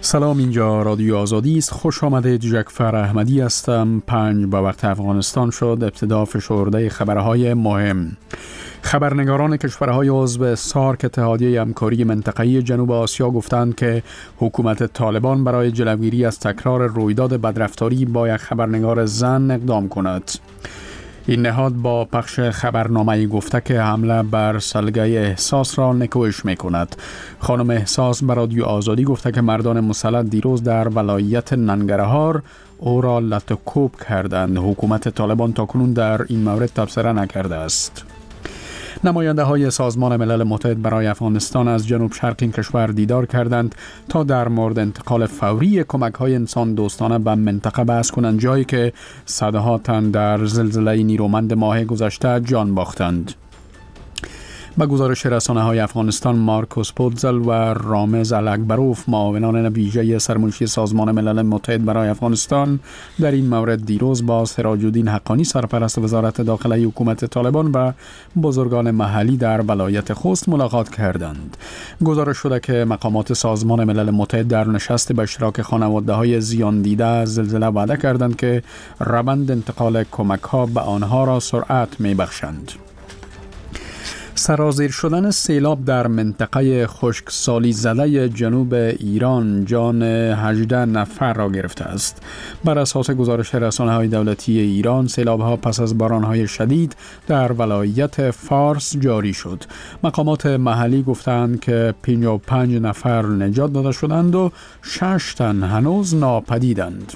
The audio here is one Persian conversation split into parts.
سلام، اینجا رادیو آزادی است. خوش آمدید. جعفر احمدی هستم. 5 به وقت افغانستان شد. ابتدا فشرده خبرهای مهم. خبرنگاران کشورهای عضو سارک اتحادیه همکاری منطقه‌ای جنوب آسیا گفتند که حکومت طالبان برای جلوگیری از تکرار رویداد بدرفتاری با یک خبرنگار زن اقدام کند. این نهاد با پخش خبرنامه‌ای گفته که حمله بر سلگه احساس را نکوهش می‌کند. خانم احساس به رادیو آزادی گفته که مردان مسلح دیروز در ولایت ننگرهار او را لطوکوب کردند. حکومت طالبان تاکنون در این مورد تبصره نکرده است. نماینده های سازمان ملل متحد برای افغانستان از جنوب شرق این کشور دیدار کردند تا در مورد انتقال فوری کمک های انسان دوستانه به منطقه بحث کنند، جایی که صدها تن در زلزله نیرومند ماه گذشته جان باختند. با گزارش رسانه‌های افغانستان، مارکوس پودزل و رامز الاکبروف، معاونان ویژه سرمنشی سازمان ملل متحد برای افغانستان، در این مورد دیروز با سراج الدین حقانی، سرپرست وزارت داخله حکومت طالبان، و بزرگان محلی در ولایت خوست ملاقات کردند. گزارش شده که مقامات سازمان ملل متحد در نشست به اشتراک خانواده‌های زیان دیده از زلزله وعده کردند که روند انتقال کمک‌ها به آنها را سرعت می‌بخشند. سرازیر شدن سیلاب در منطقه خشکسالی زده جنوب ایران جان 18 نفر را گرفته است. بر اساس گزارش رسانه‌های دولتی ایران، سیلاب‌ها پس از باران‌های شدید در ولایت فارس جاری شد. مقامات محلی گفتند که 55 نفر نجات داده شدند و 6 تن هنوز ناپدیدند.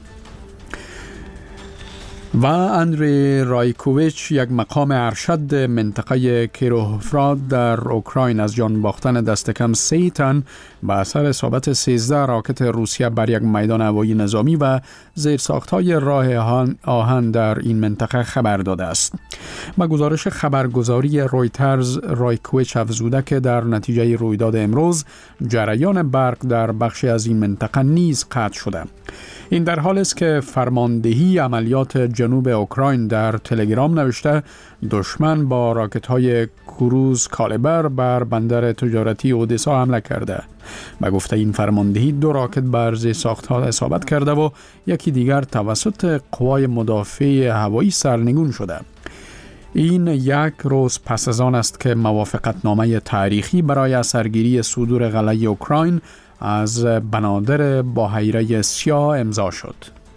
و اندری رایکوویچ، یک مقام ارشد منطقه کیروهراد در اوکراین، از جان باختن دست کم 3 تن به اثر اصابت 13 راکت روسیه بر یک میدان هوایی نظامی و زیرساخت‌های راه آهن در این منطقه خبر داده است. با گزارش خبرگزاری رویترز، رایکوویچ افزوده که در نتیجه رویداد امروز جریان برق در بخشی از این منطقه نیز قطع شده. این در حال است که فرماندهی عملیات جنوب اوکراین در تلگرام نوشته دشمن با راکت‌های کروز کالیبر بر بندر تجارتی اودسا حمله کرده. به گفته این فرماندهی 2 راکت بر زیرساخت‌ها اصابت کرده و یکی دیگر توسط قوای مدافع هوایی سرنگون شده. این یک روز پس از آن است که موافقتنامه تاریخی برای سرگیری صدور قلعه اوکراین از بنادر بحیره سیاه امضا شد.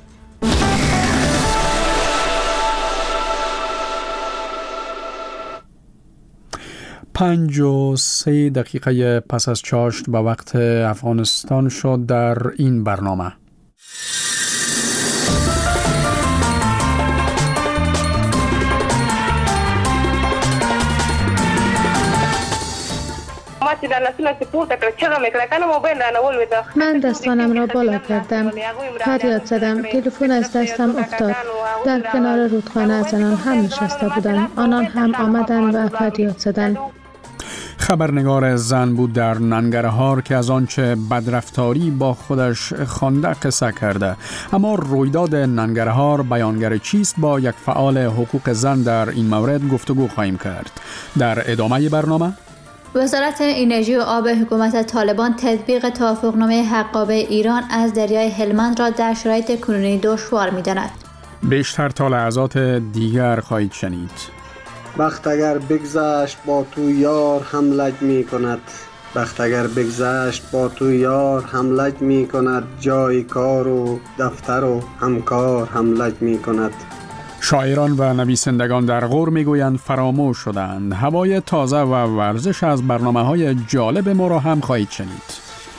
5:03 پس از چاشت به وقت افغانستان شد در این برنامه. من دستانم را بالا کردم، فریاد زدم، تلفن از دستم افتاد. در کنار رودخانه زنان هم نشسته بودند، آنان هم آمدند و فریاد زدند. خبرنگار زن بود در ننگرهار که از آنچه بدرفتاری با خودش خوانده قصه کرده. اما رویداد ننگرهار بیانگر چیست؟ با یک فعال حقوق زن در این مورد گفتگو خواهیم کرد. در ادامه برنامه، وزارت انرژی و آب حکومت طالبان تطبیق توافقنامه حقابه ایران از دریای هلمند را در شرایط کنونی دشوار می‌داند. بیشتر تا لحظات دیگر خواهید شنید. بخت اگر بگذشت با تو یار هم لج می کند، بخت اگر بگذشت با تو یار هم لج می کند، جای کار و دفتر و همکار هم لج می کند. شاعران و نویسندگان در غور میگویند فراموش شدند. هوای تازه و ورزش از برنامه‌های جالب ما را هم خواهید شنید.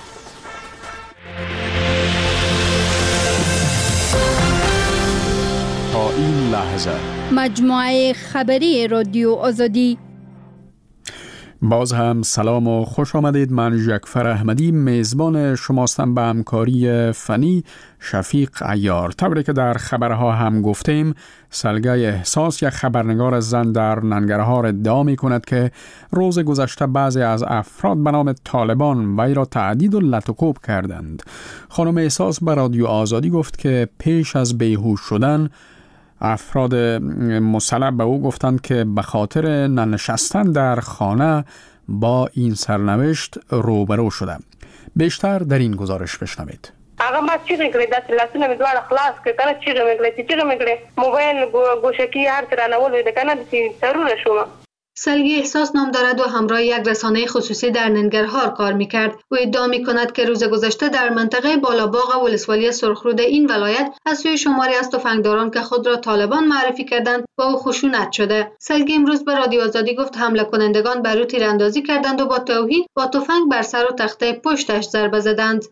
تا این لحظه مجموعه خبری رادیو آزادی. باز هم سلام و خوش آمدید. من جعفر احمدی میزبان شماستم به همکاری فنی شفیق عیار. طوری که در خبرها هم گفتیم، سلگه احساس، یک خبرنگار زن در ننگرهار، ادعا می کند که روز گذشته بعضی از افراد به نام طالبان وی را تهدید و لطوکوب کردند. خانم احساس به رادیو آزادی گفت که پیش از بیهوش شدن افراد مسلح به او گفتند که به خاطر ننشستن در خانه با این سرنوشت روبرو شده. بیشتر در این گزارش بشنوید. هغه ما چیغې کړې داسې لاسونه مې دواړه خلاص کړې کنه چیغې مې کړې چې چیغې مې کړې موبایل گوشکی هر څه رانهول وې کنه چې سرونه شوم. سلگی احساس نام دارد و همراه یک رسانه خصوصی در ننگرهار کار میکرد. او ادعا میکند که روز گذشته در منطقه بالاباغ ولسوالی سرخرود این ولایت از سوی شماری از تفنگداران که خود را طالبان معرفی کردند با او خشونت شده. سلگی امروز به رادیو آزادی گفت حمله کنندگان بر او تیراندازی کردند و با توهین با تفنگ بر سر و تخته پشتش ضربه زدند.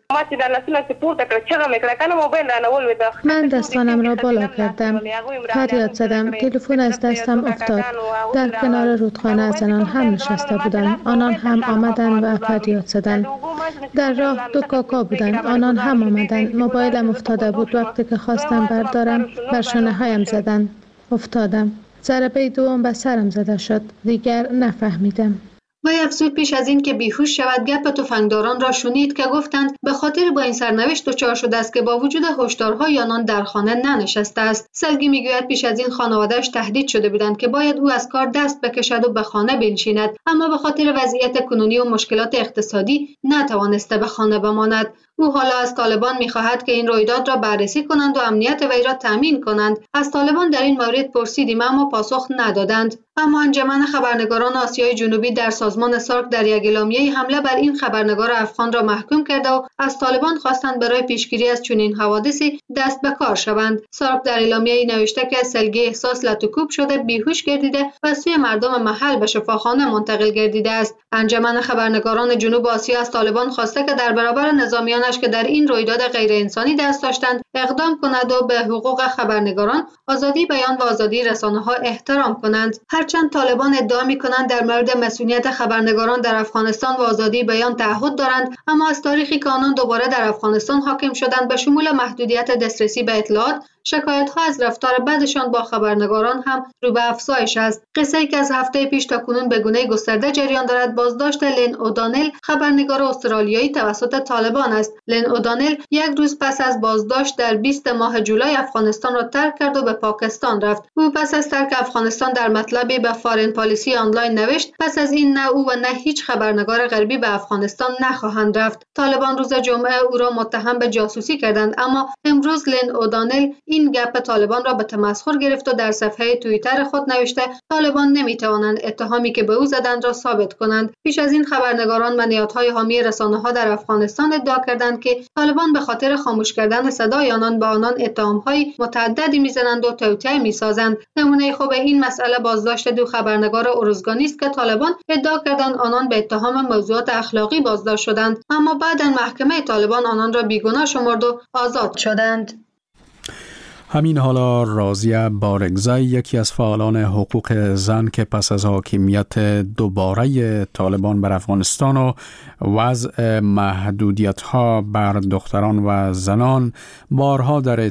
من دستانم را بالا کردم، فریاد زدم، تلفن از دستم افتاد. در کنار رودخانه زنان هم نشسته بودند، آنان هم آمدند و فریاد زدند. در راه دو کاکا بودند، آنان هم آمدند. موبایلم افتاده بود، وقتی که خواستم بردارم بر شانه هایم زدند، افتادم. ضربه دوم به سرم زده شد، دیگر نفهمیدم. وی افزود پیش از این که بیهوش شود گپ تفنگداران را شنید که گفتند به خاطر با این سرنوشت دچار شده است که با وجود هشدارهای آنان در خانه ننشسته است. سلگی میگوید پیش از این خانواده‌اش تهدید شده بودند که باید او از کار دست بکشد و به خانه بنشیند، اما به خاطر وضعیت کنونی و مشکلات اقتصادی نتوانسته به خانه بماند. او حالا از طالبان می‌خواهد که این رویداد را بررسی کنند و امنیت وی را تامین کنند. از طالبان در این مورد پرسیدیم اما پاسخ ندادند. اما انجمن خبرنگاران آسیای جنوبی در سازمان سارک در یک اعلامیه حمله بر این خبرنگار افغان را محکوم کرده و از طالبان خواستند برای پیشگیری از چنین حوادثی دست به کار شوند. سارک در اعلامیه نوشته که سلگی احساس لطوکوب شده، بیهوش گردیده و سوی مردم محل به شفاخانه منتقل گردیده است. انجمن خبرنگاران جنوب آسیا از طالبان خواسته که در برابر نظامیانش که در این رویداد غیر انسانی دست داشتند اقدام کند و به حقوق خبرنگاران، آزادی بیان و آزادی رسانه‌ها احترام کنند. هرچند طالبان ادعا می‌کنند در مورد مسئولیت خبرنگاران در افغانستان و آزادی بیان تعهد دارند، اما از تاریخی که آنان دوباره در افغانستان حاکم شدند به شمول محدودیت دسترسی به اطلاعات، شکایت‌ها از رفتار بدشان با خبرنگاران هم رو به افزایش است. قصه‌ای که از هفته پیش تا کنون به گونه گسترده جریان دارد بازداشت لن اودانل، خبرنگار استرالیایی توسط طالبان است. لن اودانل یک روز پس از بازداشت در 20 ماه جولای افغانستان را ترک کرد و به پاکستان رفت. او پس از ترک افغانستان در مطلبی به فارن پالیسی آنلاین نوشت پس از این نه او و نه هیچ خبرنگار غربی به افغانستان نخواهند رفت. طالبان روز جمعه او را متهم به جاسوسی کردند، اما امروز لن اودانل این گپ طالبان را به تمسخر گرفت و در صفحه توییتر خود نوشته طالبان نمیتوانند اتهامی که به او زدند را ثابت کنند. پیش از این خبرنگاران و نهادهای حامی رسانه‌ها در افغانستان ادعا کردند که طالبان به خاطر خاموش کردن صدای آنان به آنان اتهام‌های متعددی میزنند و توطئه میسازند. نمونه خوب این مسئله بازداشت دو خبرنگار ارزگانی است که طالبان ادعا کردند آنان به اتهام موضوعات اخلاقی بازداشت شدند، اما بعد محکمه طالبان آنان را بیگناه شمرد و آزاد شدند. همین حالا راضیه بارگزای، یکی از فعالان حقوق زن که پس از حاکمیت دوباره طالبان بر افغانستان و وضع محدودیت‌ها بر دختران و زنان بارها در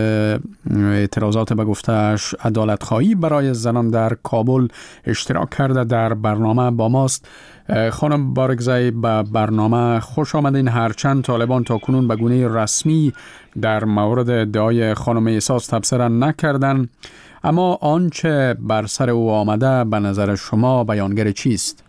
اعتراضات به گفته‌اش عدالت‌خواهی برای زنان در کابل اشتراک کرده، در برنامه با ماست. خانم بارگزای، به برنامه خوش آمدین. هرچند طالبان تا کنون به گونه رسمی در مورد ادعای خانم احساس تبصره نکردن، اما آنچه بر سر او آمده به نظر شما بیانگر چیست؟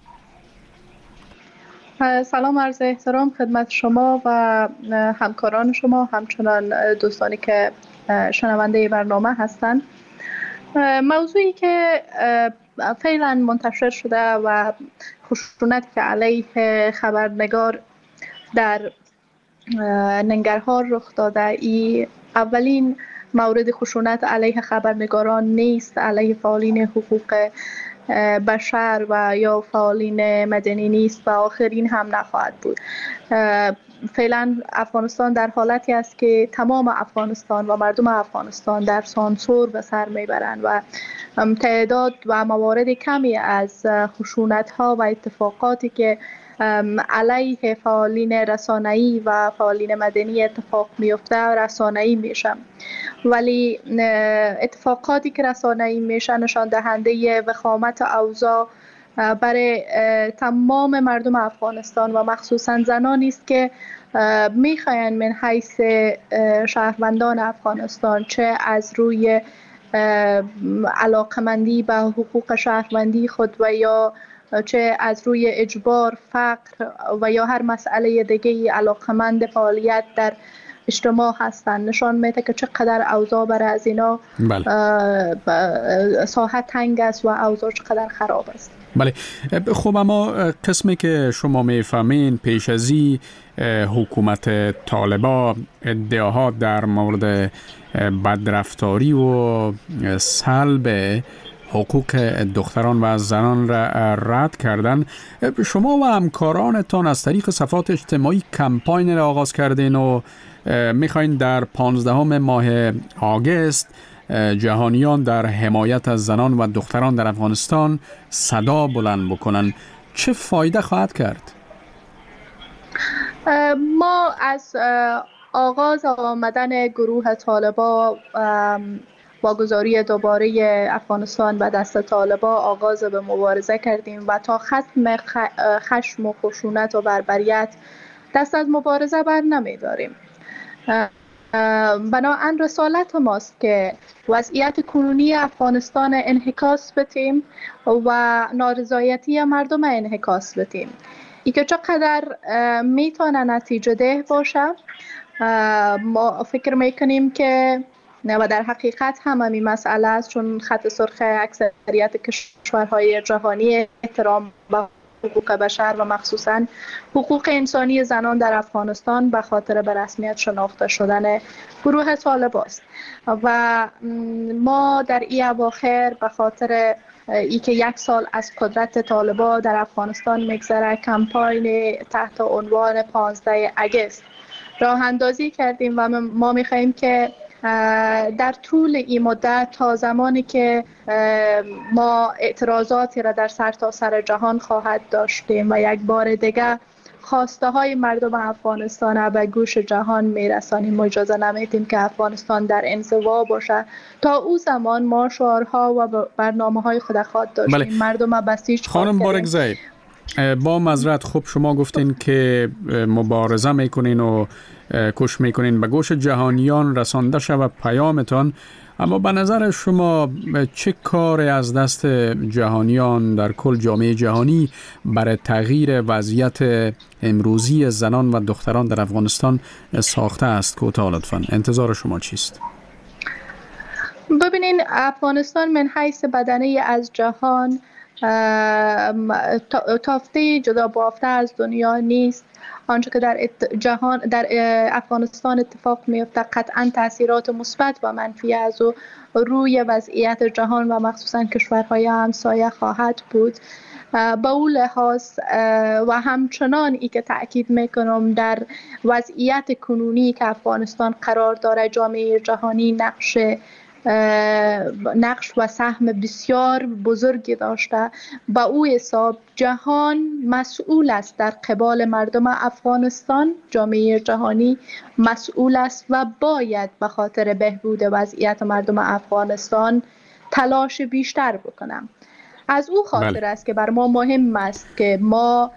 سلام، عرض احترام خدمت شما و همکاران شما، همچنان دوستانی که شنونده برنامه هستند. موضوعی که فعلا منتشر شده و خشونت که علیه خبرنگار در ننگرهار رخ داده، ای اولین مورد خشونت علیه خبرنگاران نیست، علیه فعالین حقوق بشر و یا فعالین مدنی نیست و آخرین هم نخواهد بود. فعلا افغانستان در حالتی است که تمام افغانستان و مردم افغانستان در سانسور به سر میبرند و تعداد و موارد کمی از خشونت‌ها و اتفاقاتی که علیه فعالین رسانه‌ای و فعالین مدنی اتفاق میفته رسانه‌ای میشه، ولی اتفاقاتی که رسانه‌ای میشه نشان دهنده وخامت اوضاع برای تمام مردم افغانستان و مخصوصا زنانی است که میخواین من حیث شهروندان افغانستان چه از روی علاقمندی به حقوق شهروندی خود و یا چه از روی اجبار، فقر و یا هر مسئله دیگه علاقمند فعالیت در اجتماع هستند، نشان میده که چقدر اوضاع برای از اینا ساحت تنگ است و اوضاع چقدر خراب است. بله. خب اما قسمی که شما میفهمین پیش ازی حکومت طالبان ادعاها در مورد بدرفتاری و سلب حقوق دختران و زنان را رد کردن. شما و همکارانتان از طریق صفحات اجتماعی کمپاین را آغاز کردین و میخواین در 15 ماه آگوست جهانیان در حمایت از زنان و دختران در افغانستان صدا بلند بکنن. چه فایده خواهد کرد؟ ما از آغاز آمدن گروه طالبان با گذاری دوباره افغانستان به دست طالبان آغاز به مبارزه کردیم و تا ختم خشم و خشونت و بربریت دست از مبارزه بر نمی‌داریم. بنابراین رسالت ماست که وضعیت کنونی افغانستان انعکاس بدیم و نارضایتی مردم انعکاس بدیم. ای که چقدر میتونه نتیجه ده باشه، ما فکر میکنیم که و در حقیقت هم همین مسئله است، چون خط سرخ اکثریت کشورهای جهانی احترام به حقوق بشر و مخصوصاً حقوق انسانی زنان در افغانستان به خاطر به رسمیت شناخته شدن گروه طالبان است و ما در این اواخر به خاطر ای که 1 سال از قدرت طالبان در افغانستان میگذره کمپاین تحت عنوان 15 آگوست راه اندازی کردیم و ما میخواییم که در طول این مدت تا زمانی که ما اعتراضاتی را در سرتاسر جهان خواهد داشتیم و یک بار دیگه خواسته های مردم افغانستان به گوش جهان میرسانیم، ما اجازه نمیدیم که افغانستان در انزوا باشه. تا او زمان ما شعارها و برنامه های خود خواهد داشتیم. بله. مردم بسیج خانم بارگزی، با معذرت خب شما گفتین که مبارزه میکنین و کوشش میکنین به گوش جهانیان رسانده شود پیامتان، اما به نظر شما چه کاری از دست جهانیان در کل جامعه جهانی برای تغییر وضعیت امروزی زنان و دختران در افغانستان ساخته است؟ کوتاه لطفاً، انتظار شما چیست؟ ببینین، افغانستان من حیث بدنه از جهان تافته جدا بافته از دنیا نیست. آنچه که در افغانستان اتفاق میفته قطعا تاثیرات مثبت و منفی از او روی وضعیت جهان و مخصوصا کشورهای همسایه خواهد بود. با اون لحاظ و همچنان ای که تأکید میکنم در وضعیت کنونی که افغانستان قرار داره جامعه جهانی نقش و سهم بسیار بزرگی داشته. با او حساب جهان مسئول است در قبال مردم افغانستان، جامعه جهانی مسئول است و باید به خاطر بهبود وضعیت مردم افغانستان تلاش بیشتر بکنم. از او خاطر است که بر ما مهم است که ما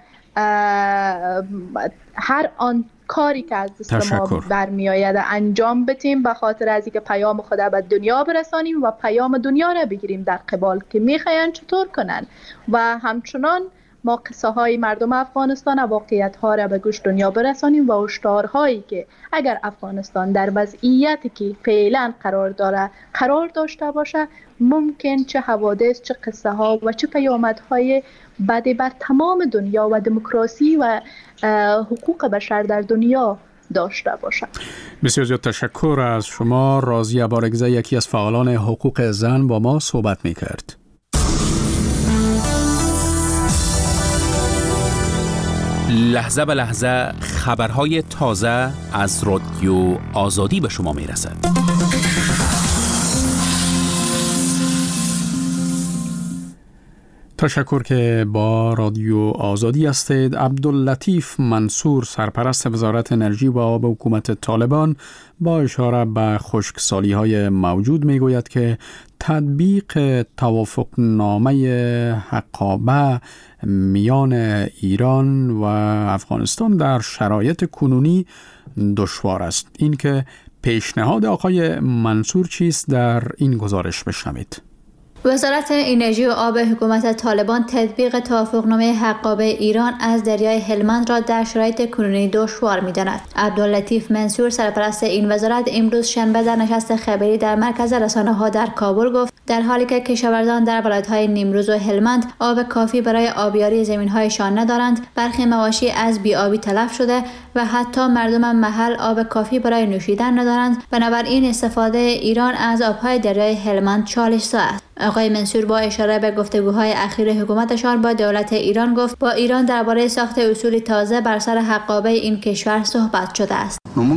هر آن کاری که از دست ما برمی آید انجام بدیم به خاطر از اینکه پیام خدا به دنیا برسانیم و پیام دنیا را بگیریم در قبال که میخواین چطور کنن و همچنان ما قصه های مردم افغانستان و واقعیت ها را به گوش دنیا برسانیم و هشدارهایی که اگر افغانستان در وضعیتی که فعلا قرار داشته باشه ممکن چه حوادث، چه قصه ها و چه پیامدهای بدی بر تمام دنیا و دموکراسی و حقوق بشر در دنیا داشته باشد. بسیار زیاد تشکر از شما. راضیه بارگزی، یکی از فعالان حقوق زن، با ما صحبت می‌کرد. لحظه به لحظه خبرهای تازه از رادیو آزادی به شما میرسد. تشکر که با رادیو آزادی هستید. عبداللطیف منصور، سرپرست وزارت انرژی و آب حکومت طالبان، با اشاره به خشکسالی‌های موجود میگوید که تطبیق توافقنامه حقابه میان ایران و افغانستان در شرایط کنونی دشوار است. این که پیشنهاد آقای منصور چیست در این گزارش بشنوید. وزارت انرژی و آب حکومت طالبان تطبیق توافقنامه حقابه ایران از دریای هلمند را در شرایط کنونی دشوار می‌داند. عبداللطیف منصور سرپرست این وزارت امروز شنبه در نشست خبری در مرکز رسانه‌ها در کابل گفت در حالی که کشاورزان در ولایت‌های نیمروز و هلمند آب کافی برای آبیاری زمین‌هایشان ندارند، برخی مواشی از بی‌آبی تلف شده و حتی مردم محل آب کافی برای نوشیدن ندارند. بنابراین استفاده ایران از آب‌های دریای هلمند چالش‌زا است. آقای منصور با اشاره به گفتگوهای اخیر حکومتشان با دولت ایران گفت با ایران درباره ساخت اصولی تازه بر سر حقابه این کشور صحبت شده است.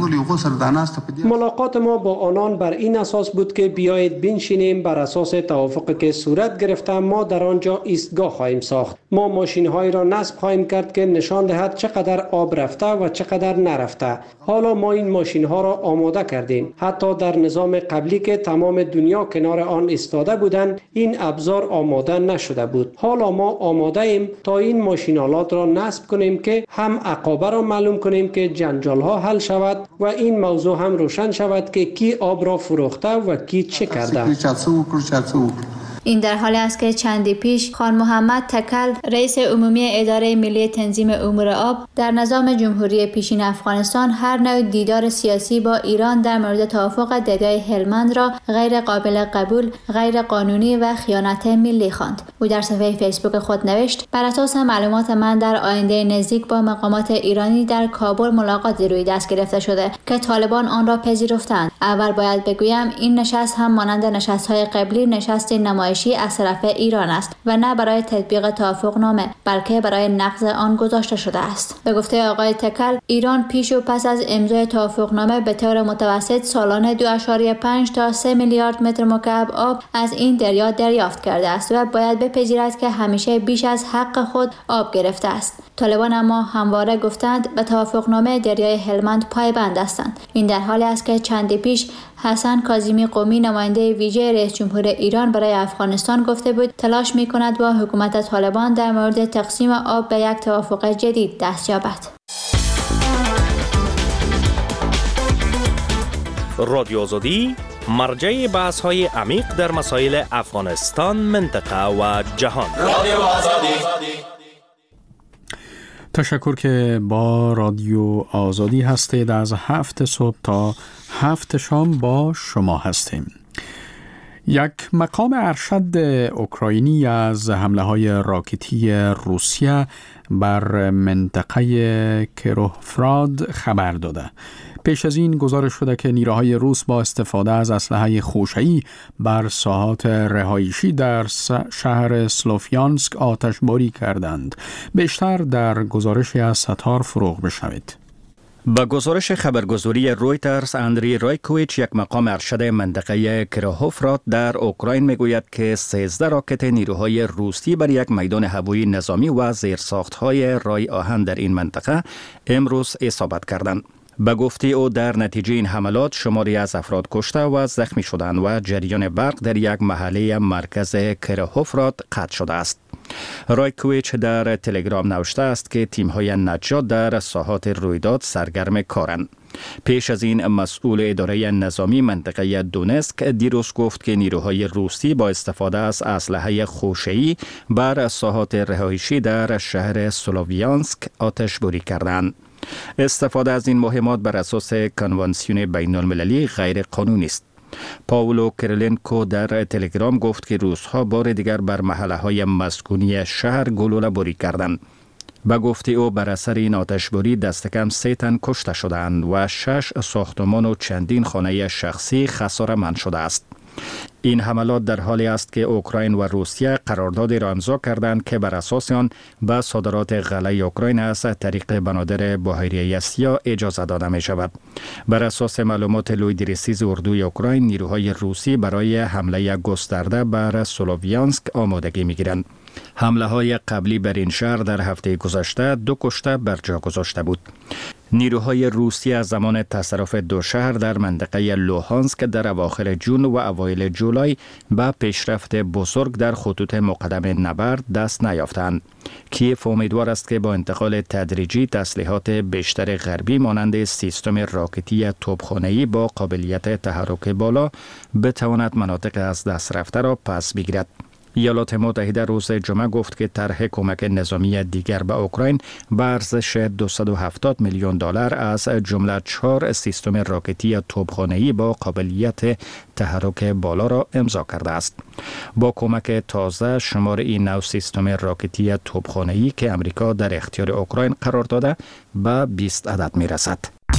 ملاقات ما با آنان بر این اساس بود که بیایید بنشینیم بر اساس توافقی که صورت گرفته ما در آنجا ایستگاه خواهیم ساخت. ما ماشین‌های را نصب خواهیم کرد که نشان دهد چقدر آب رفته و چقدر نرفته. حالا ما این ماشین‌ها را آماده کردیم. حتی در نظام قبلی که تمام دنیا کنار آن ایستاده بودند این ابزار آماده نشده بود. حالا ما آماده ایم تا این ماشین‌آلات را نصب کنیم که هم عقابه را معلوم کنیم که جنجال‌ها حل شود و این موضوع هم روشن شود که کی آب را فروخته و کی چه کرده. این در حالی است که چندی پیش خان محمد تکل رئیس عمومی اداره ملی تنظیم امور آب در نظام جمهوری پیشین افغانستان هر نوع دیدار سیاسی با ایران در مورد توافق دریای هلمند را غیر قابل قبول، غیر قانونی و خیانت ملی خواند. او در صفحه فیسبوک خود نوشت: بر اساس معلومات من در آینده نزدیک با مقامات ایرانی در کابل ملاقاتی روی دست گرفته شده که طالبان آن را پذیرفتند. اول باید بگویم این نشست هم مانند نشست‌های قبلی نشست نمایشی از طرف ایران است و نه برای تطبیق توافقنامه بلکه برای نقض آن گذاشته شده است. به گفته آقای تکل، ایران پیش و پس از امضای توافقنامه به طور متوسط سالانه 2.5 تا 3 میلیارد متر مکعب آب از این دریا دریافت کرده است و باید بپذیرد که همیشه بیش از حق خود آب گرفته است. طالبان اما همواره گفتند به توافقنامه دریای هلمند پایبند هستند. این در حالی است که چندی پیش حسن کاظمی قمی نماینده ویژه رئیس جمهور ایران برای افغانستان گفته بود تلاش می‌کند با حکومت طالبان در مورد تقسیم آب به یک توافق جدید دست یابد. رادیو آزادی مرجع بحث‌های عمیق در مسائل افغانستان، منطقه و جهان. رادیو آزادی. تشکر که با رادیو آزادی هستید. از 7 صبح تا 7 شام با شما هستیم. یک مقام ارشد اوکراینی از حمله‌های راکتی روسیه بر منطقه کیروهفراد خبر داده. پیش از این گزارش شده که نیروهای روس با استفاده از اسلحه خوشه‌ای بر ساحات رهایشی در شهر سلوفیانسک آتشباری کردند. بیشتر در گزارشی از ستار فروغ بشنوید. با گزارش خبرگزاری رویترز، اندری رایکویچ، یک مقام ارشد منطقه کیروهفراد در اوکراین میگوید که 13 راکت نیروهای روسی بر یک میدان هوایی نظامی و زیرساخت‌های رای آهن در این منطقه امروز اصابت کردند. به گفته او در نتیجه این حملات شماری از افراد کشته و زخمی شدند و جریان برق در یک محله مرکز کیروهفراد قطع شده است. رایکویچ در تلگرام نوشته است که تیم‌های نجات در ساحات رویداد سرگرم کارند. پیش از این مسئول اداره نظامی منطقه دونسک دیروز گفت که نیروهای روسی با استفاده از اسلحه خوشه‌ای بر ساحات رهایشی در شهر سلوویانسک آتشباری کردند. استفاده از این مهمات بر اساس کنوانسیون بین المللی غیر قانونی است. پاولو کریلنکو در تلگرام گفت که روس‌ها بار دیگر بر محله‌های مسکونی شهر گلوله باری کردند. به گفته او بر اثر این آتشباری دست کم 3 تن کشته شدند و 6 ساختمان و چندین خانه شخصی خساره‌مند شده است. این حملات در حالی است که اوکراین و روسیه قراردادی را امضا کردند که بر اساس آن به صادرات غله اوکراین از طریق بنادر بحیره سیاه اجازه داده می شود. بر اساس معلومات لویدریسیز اردوی اوکراین، نیروهای روسی برای حمله گسترده بر سلوویانسک آمادگی می گیرند. حمله های قبلی بر این شهر در هفته گذشته 2 کشته بر جا گذاشته بود. نیروهای روسیه از زمان تصرف دو شهر در منطقه لوهانسک در اواخر جون و اوایل جولای به پیشرفت بزرگ در خطوط مقدم نبرد دست نیافتند. کیف امیدوار است که با انتقال تدریجی تسلیحات بیشتر غربی مانند سیستم راکتی توپخانه‌ای با قابلیت تحرک بالا بتواند مناطق از دست رفته را پس بگیرد. ایالات متحده روز جمعه گفت که طرح کمک نظامی دیگر به اوکراین به ارزش 270 میلیون دلار از جمله 4 سیستم راکتی توپخانه‌ای با قابلیت تحرک بالا را امضا کرده است. با کمک تازه شمار این نوع سیستم راکتی توپخانه‌ای که امریکا در اختیار اوکراین قرار داده به 20 عدد میرسد.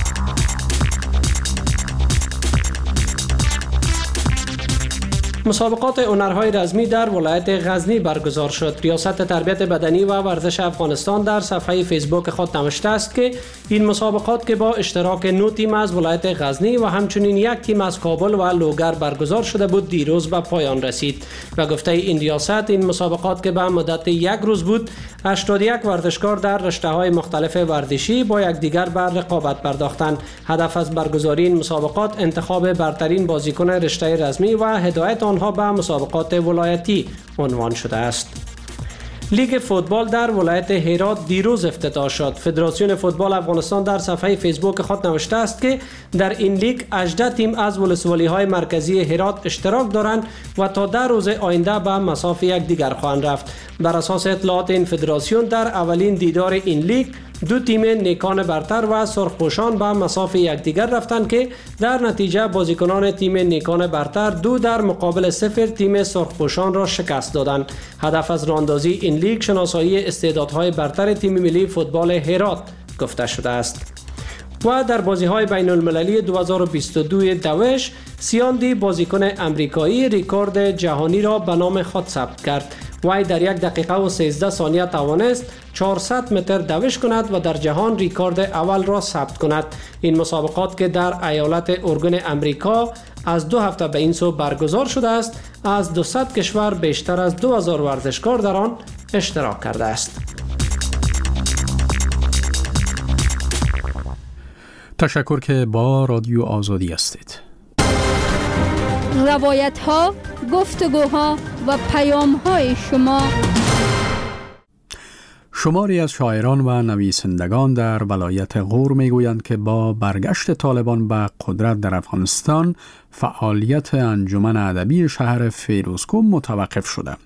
مسابقات هنرهای رزمی در ولایت غزنی برگزار شد. ریاست تربیت بدنی و ورزش افغانستان در صفحه فیسبوک خود نوشته است که این مسابقات که با اشتراک 9 تیم از ولایت غزنی و همچنین 1 تیم از کابل و لوگر برگزار شده بود دیروز به پایان رسید و گفته این ریاست این مسابقات که به مدت 1 روز بود 81 ورزشکار در رشته‌های مختلف ورزشی با یکدیگر بر رقابت پرداختند. هدف از برگزاری این مسابقات انتخاب برترین بازیکن رشته رزمی و هدایت آنها به مسابقات ولایتی عنوان شده است. لیگ فوتبال در ولایت هرات دیروز افتتاح شد. فدراسیون فوتبال افغانستان در صفحه فیسبوک خود نوشته است که در این لیگ 18 تیم از ولسوالی‌های مرکزی هرات اشتراک دارند و تا 10 روز آینده به مصاف یکدیگر خواهند رفت. بر اساس اطلاعات این فدراسیون در اولین دیدار این لیگ 2 تیم نیکان برتر و سرخپوشان به مصاف یکدیگر رفتند که در نتیجه بازیکنان تیم نیکان برتر 2 در مقابل 0 تیم سرخپوشان را شکست دادند. هدف از راهاندازی این لیگ شناسایی استعدادهای برتر تیم ملی فوتبال هرات گفته شده است. و در بازی‌های بین‌المللی 2022 دوش سیاندی بازیکن امریکایی رکورد جهانی را به نام خود ثبت کرد. وی در 1 دقیقه و 13 ثانیه توانست 400 متر دوش کند و در جهان رکورد اول را ثبت کند. این مسابقات که در ایالت اورگون امریکا از 2 هفته به این سو برگزار شده است، از 200 کشور بیشتر از 2000 ورزشکار در آن اشتراک کرده است. تشکر که با رادیو آزادی هستید. روایت ها، گفتگوها و پیام های شما. شماری از شاعران و نویسندگان در ولایت غور میگویند که با برگشت طالبان به قدرت در افغانستان فعالیت انجمن ادبی شهر فیروزکوه متوقف شده.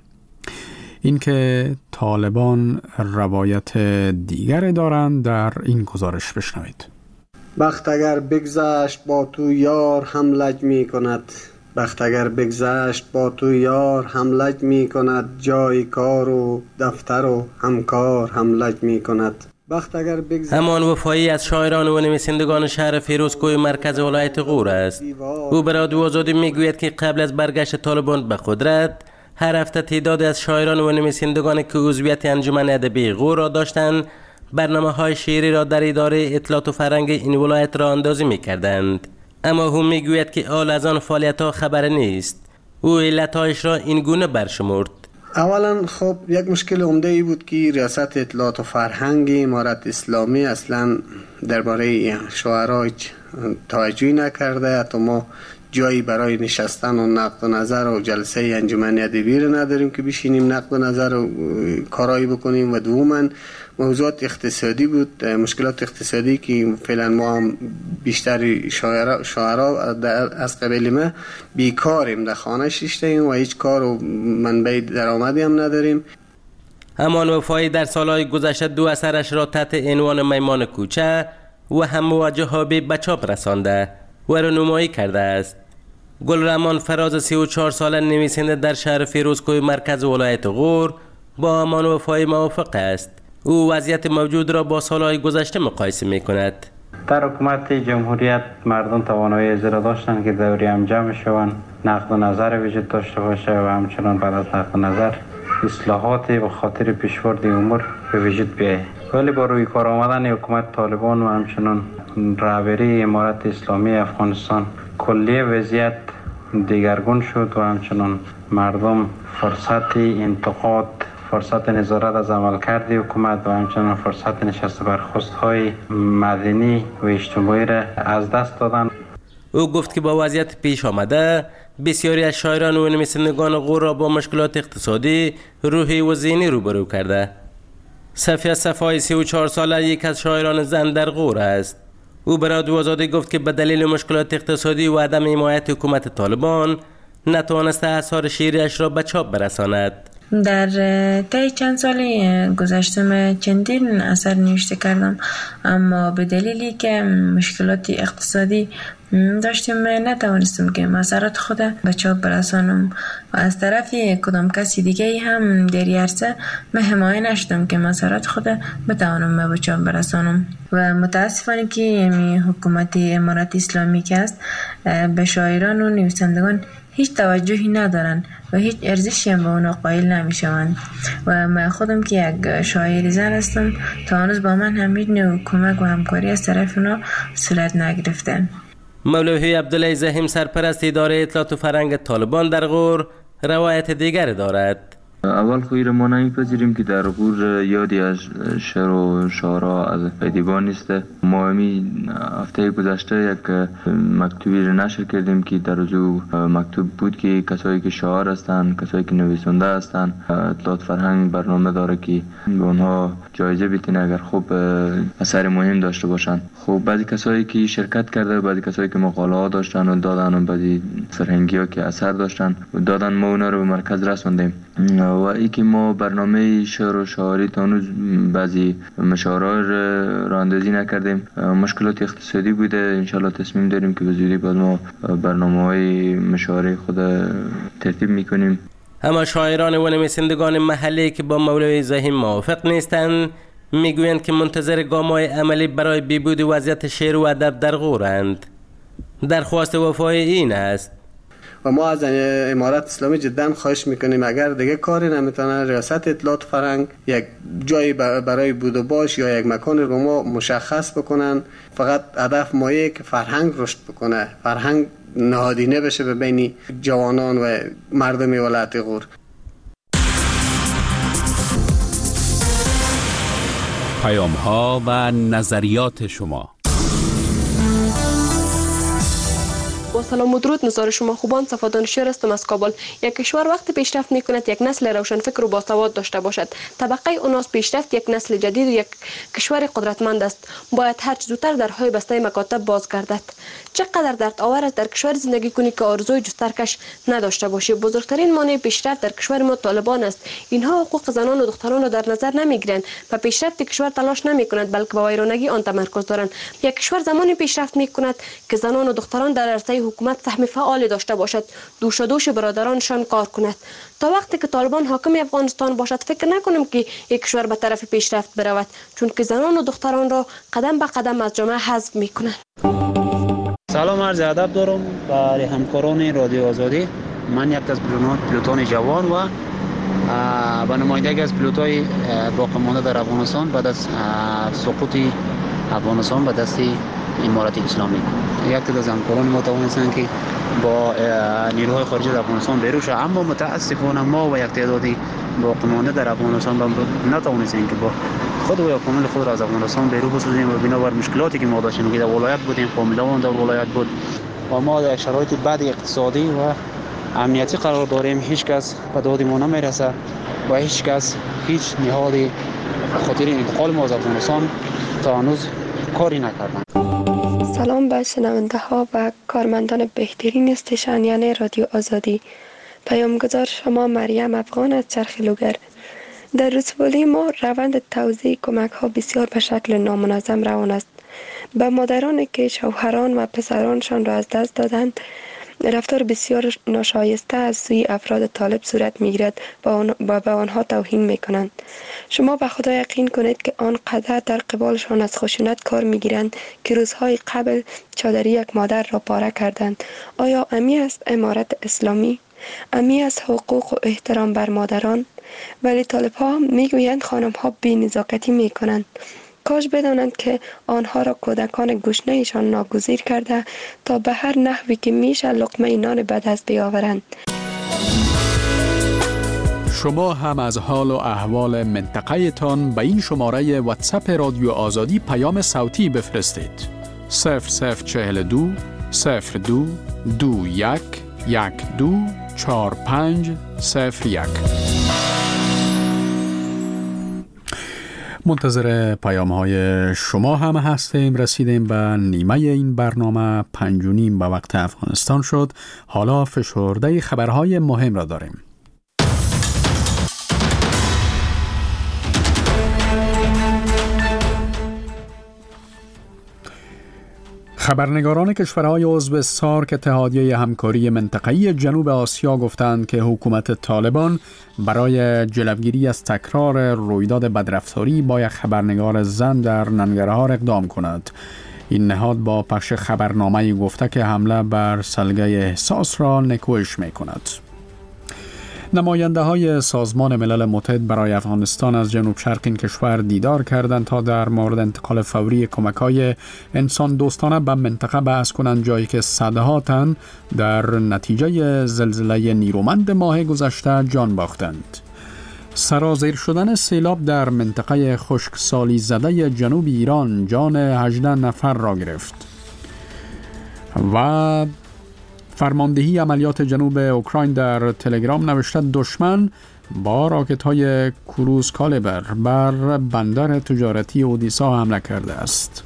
اینکه طالبان روایت دیگری دارند در این گزارش بشنوید. بخت اگر بگذشت با تو یار هم لج می کند، بخت اگر بگذشت با تو یار هم لج می کند، جای کار و دفتر و همکار هم لج می کند. بخت اگر بگذشت همان وفایی از شاعران و نویسندگان شهر فیروزکوه مرکز ولایت غور است. او به رادیو آزادی میگوید که قبل از برگشت طالبان به قدرت هر هفته تعدادی از شاعران و نویسندگان که عضویت انجمن ادبی غور را داشتند برنامه‌های شعری را در اداره اطلاعات و فرهنگ این ولایت را اندازی می‌کردند. اما او میگوید که حال از آن فعالیت‌ها خبر نیست. او علت‌هایش را این گونه برشمرد. اولا خب یک مشکل عمده ای بود که ریاست اطلاعات و فرهنگ امارت اسلامی اصلا درباره شعرا توجهی نکرده. حتی ما جایی برای نشستن و نقد و نظر و جلسه انجمن ادبی رو نداریم که بشینیم نقد و نظر و کارایی بکنیم. و دوما موضوعات اقتصادی بود، مشکلات اقتصادی که فعلا ما هم بیشتر شاعرها از قبیل ما بیکاریم، در خانه شیشتیم و هیچ کار و منبع درآمدی هم نداریم. همان وفایی در سالهای گذشته 2 اثرش را تحت عنوان میمان کوچه و هم مواجهه به چاپ رسانده و رونمایی کرده است. گلرحمان فراز 34 ساله نویسنده در شهر فیروزکوه مرکز ولایت غور با همان وفای موافق است. او وضعیت موجود را با سالهای گذشته مقایسه می کند. در حکومت جمهوریت مردم توانایی زیرا داشتند که دوری هم جمع شوند، نقد و نظر وجود داشته باشه و همچنان بعد از نقد و نظر اصلاحاتی به خاطر پیشبرد امور به وجود بیاید. ولی با روی کار آمدن حکومت طالبان و همچنان رهبری امارت اسلامی افغانستان کلی وضعیت دیگرگون شد و همچنان مردم فرصت انتقاد فرصت نظارت از عملکرد حکومت و همچنین فرصت نشست برخاست‌های مدنی و اجتماعی را از دست دادن. او گفت که با وضعیت پیش آمده بسیاری از شاعران و نویسندگان غور را با مشکلات اقتصادی، روحی و ذهنی روبرو کرده. صفیه صفای 34 ساله یک از شاعران زن در غور است. او به رادیو آزادی گفت که به دلیل مشکلات اقتصادی و عدم حمایت حکومت طالبان نتوانسته اثار شعریش را به چاپ برساند. در طی چند سال گذشته چندین اثر نوشته کردم، اما به دلیلی که مشکلات اقتصادی داشتم نتوانستم که اثرات خود به چاپ برسانم و از طرف کدام کسی دیگه هم در عرصه حمایه نشدم که اثرات خود بتوانم به چاپ برسانم و متاسفانه که حکومت امارت اسلامی که است به شاعران و نویسندگان هیچ توجهی ندارن و هیچ ارزشی هم به اونا قائل نمیشوند و من خودم که یک شاعر زن هستم تا هنوز با من هم هیچ نوع کمک و همکاری از طرف اونا صورت نگرفته. مولوی عبدالله زحیم سرپرست اداره اطلاعات و فرهنگ طالبان در غور روایت دیگر دارد. اول خویر ما نمیپذیریم که در غور یادی از شعر و شعرها از فیدیبان نیسته. ما همین هفته گذشته یک مکتوبی رو نشر کردیم که در وجو مکتوب بود که کسایی که شاعر هستن، کسایی که نویسنده هستن، اطلاعات فرهنگ برنامه داره که به اونها جایزه بتینه اگر خوب اثر مهم داشته باشن. خب بعضی کسایی که شرکت کرده، بعضی کسایی که مقاله ها داشتن و دادن و بعضی فرهنگی ها که اثر داشتن و دادن، ما اونا رو به مرکز رسوندیم و ای که ما برنامه شعر و شاعری تانوز بعضی مشاعر را اندازی نکردیم. مشکلات اقتصادی بوده. انشالله تصمیم داریم که به زودی بعد ما برنامه های مشاعری خود ترتیب میکنیم. اما شاعران و نویسندگان محلی که با مولوی زحیم موافق نیستند میگویند که منتظر گام‌های عملی برای بهبود وضعیت شعر و ادب در غورند. درخواست وفای این است و ما از امارت اسلامی جدا خواهش میکنیم اگر دیگه کاری نمیتونه ریاست اطلاعات فرهنگ یک جایی برای بود و باش یا یک مکان رو به ما مشخص بکنن. فقط هدف مایه که فرهنگ رشد بکنه، فرهنگ نهادینه بشه به بین جوانان و مردم ولایت غور. پیام ها و نظریات شما. با سلام و درود، نظار شما خوبان. صفادان شیر هستم از کابل. یک کشور وقتی پیشرفت میکند یک نسل روشنفکر و باسواد داشته باشد. طبقه اوناس پیشرفت یک نسل جدید و یک کشور قدرتمند است. باید هر چه زودتر درهای بسته مکاتب باز گردد. چقدر درد آور است در کشور زندگی کنی که آرزوی جسترکش نداشته باشی. بزرگترین مانع پیشرفت در کشور ما طالبان است. اینها حقوق زنان و دختران را در نظر نمیگیرند و پیشرفت کشور تلاش نمیکنند، بلکه به ویرانگی آن تمرکز دارند. یک کشور زمانی پیشرفت میکند که زنان و دختران در عرصه حکومت سهم فعال داشته باشد، دوش برادرانشان کار کند. تا وقتی که طالبان حاکم افغانستان باشد فکر نکنیم که یک کشور به طرف پیشرفت برود، چون که زنان و دختران را قدم به قدم از جامعه حذف میکنند. سلام، عرض ادب دارم برای همکاران رادیو آزادی. من یک از پیلوتان جوان و به نمایندگی از پیلوتای باقی مانده در افغانستان بعد از سقوط افغانستان به دست امارت اسلامی، یک تعداد از همکاران ما توانستند که با نیروهای خارجی در افغانستان بیرون شوند، اما متاسفانه ما و یک تعدادی باقی مانده در افغانستان نتوانستیم که با خود و کامل خود را از افغانستان بیرون بسازیم و بنابر مشکلاتی که ما داشتیم که در ولایت بودیم، فامیلمون در ولایت بود و ما در شرایط بد اقتصادی و امنیتی قرار داریم. هیچ کس به داد ما نمیرسه و هیچ کس هیچ نهادی خاطر انتقال ما از افغانستان تا هنوز کاری نکردن. سلام به شنونده ها و کارمندان بهترین استیشن یعنی رادیو آزادی. پیامگذار شما مریم افغان از چرخ لوگر. در رسولی ما روند توزیع کمک ها بسیار به شکل نامنظم روان است. به مادرانی که شوهران و پسرانشان را از دست دادند رفتار بسیار ناشایسته از سوی افراد طالب صورت میگیرد و به آنها توهین میکنند. شما به خدا یقین کنید که آنقدر در قبالشان از خشونت کار میگیرند که روزهای قبل چادری یک مادر را پاره کردند. آیا امی است امارت اسلامی؟ امی است حقوق و احترام بر مادران؟ ولی طالب ها میگویند خانم ها بی نزاکتی میکنند. کاش بدانند که آنها را کودکان گشنه ایشان ناگزیر کرده تا به هر نحوی که میشه لقمه نان به دست بیاورند. شما هم از حال و احوال منطقه تان به این شماره واتساپ رادیو آزادی پیام صوتی بفرستید. 0042 02 21 12 45 01. منتظر پیام های شما هم هستیم. رسیدیم به نیمه این برنامه. 5:30 به وقت افغانستان شد. حالا فشرده خبرهای مهم را داریم. خبرنگاران کشورهای عضو سارک اتحادیه همکاری منطقه‌ای جنوب آسیا گفتند که حکومت طالبان برای جلوگیری از تکرار رویداد بدرفتاری با یک خبرنگار زن در ننگرهار اقدام کند. این نهاد با پخش خبرنامه‌ای گفته که حمله بر سلگه احساس را نکوهش می‌کند. نماینده های سازمان ملل متحد برای افغانستان از جنوب شرق این کشور دیدار کردند تا در مورد انتقال فوری کمک‌های انسان دوستانه به منطقه بحث کنند، جایی که صدها تن در نتیجه زلزله نیرومند ماه گذشته جان باختند. سرازیر شدن سیلاب در منطقه خشکسالی زده جنوب ایران جان 18 نفر را گرفت و فرماندهی عملیات جنوب اوکراین در تلگرام نوشته دشمن با راکت‌های کروز کالیبر بر بندر تجارتی اودیسا حمله کرده است.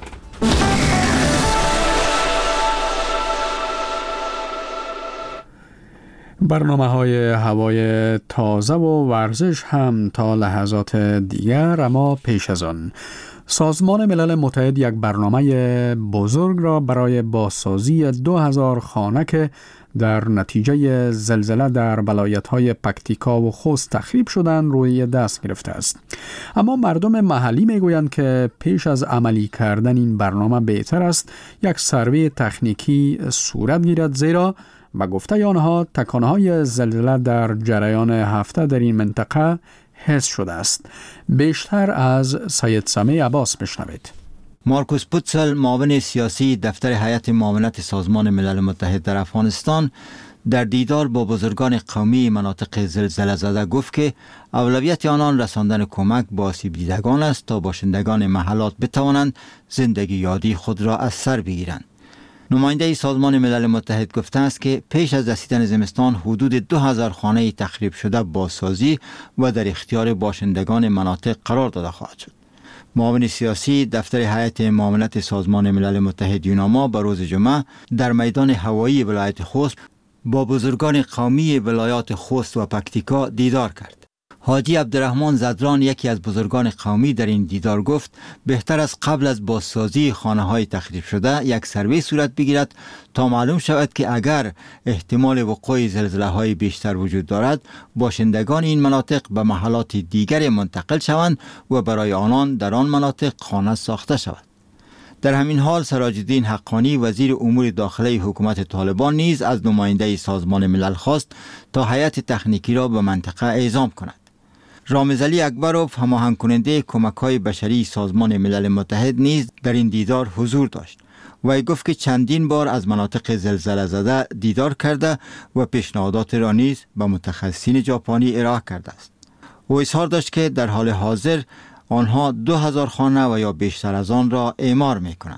برنامه‌های هوای تازه و ورزش هم تا لحظات دیگر، اما پیش از آن سازمان ملل متحد یک برنامه بزرگ را برای بازسازی 2000 خانه که در نتیجه زلزله در ولایت‌های پکتیکا و خوست تخریب شدند روی دست گرفته است. اما مردم محلی میگویند که پیش از عملی کردن این برنامه بهتر است یک سروی تکنیکی صورت گیرد، زیرا به گفته آنها تکانهای زلزله در جریان هفته در این منطقه حس شده است. بیشتر از سید سمی عباس بشنوید. مارکوس پوتسل، معاون سیاسی دفتر هیئت معاونت سازمان ملل متحد در افغانستان، در دیدار با بزرگان قومی مناطق زلزله زده گفت که اولویت آنان رساندن کمک به آسیب دیدگان است تا باشندگان محلات بتوانند زندگی یادی خود را از سر بگیرند. نماینده سازمان ملل متحد گفته است که پیش از رسیدن زمستان حدود 2000 خانه تخریب شده بازسازی و در اختیار باشندگان مناطق قرار داده خواهد شد. معاون سیاسی دفتر هیئت معاونت سازمان ملل متحد یوناما به روز جمعه در میدان هوایی ولایت خوست با بزرگان قومی ولایات خوست و پکتیکا دیدار کرد. حاجی عبدالرحمن زدران، یکی از بزرگان قومی، در این دیدار گفت بهتر است قبل از بازسازی خانه‌های تخریب شده یک سروی صورت بگیرد تا معلوم شود که اگر احتمال وقوع زلزله‌های بیشتر وجود دارد باشندگان این مناطق به محلات دیگر منتقل شوند و برای آنان در آن مناطق خانه ساخته شود. در همین حال سراج الدین حقانی، وزیر امور داخلی حکومت طالبان، نیز از نماینده سازمان ملل خواست تا هیئت تکنیکی را به منطقه اعزام کند. رامز علی اکبروف، هماهنگ کننده کمک‌های بشری سازمان ملل متحد، نیز در این دیدار حضور داشت. وی گفت که چندین بار از مناطق زلزله زده دیدار کرده و پیشنهادات را نیز به متخصصین ژاپنی ارائه کرده است. او اظهار داشت که در حال حاضر آنها 2000 خانه و یا بیشتر از آن را اعمار می‌کنند.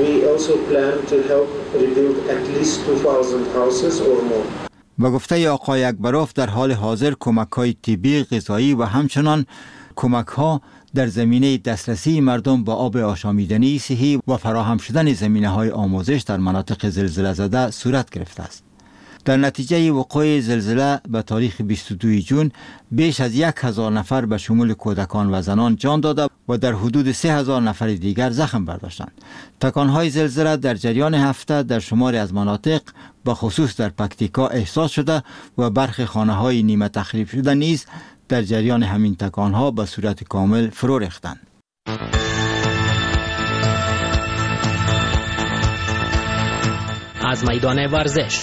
و گفته آقای اکبروف در حال حاضر کمک‌های طبی، غذایی و همچنان کمک‌ها در زمینه دسترسی مردم با آب آشامیدنی صحی و فراهم شدن زمینه‌های آموزش در مناطق زلزله زده صورت گرفته است. در نتیجه وقوع زلزله به تاریخ 22 جون بیش از 1000 نفر به شمول کودکان و زنان جان داده و در حدود 3000 نفر دیگر زخم برداشتند. تکانهای زلزله در جریان هفته در شماری از مناطق به خصوص در پکتیکا احساس شده و برخی خانه‌های نیمه تخریب شده نیز در جریان همین تکانها به صورت کامل فرو ریختند. از میدان ورزش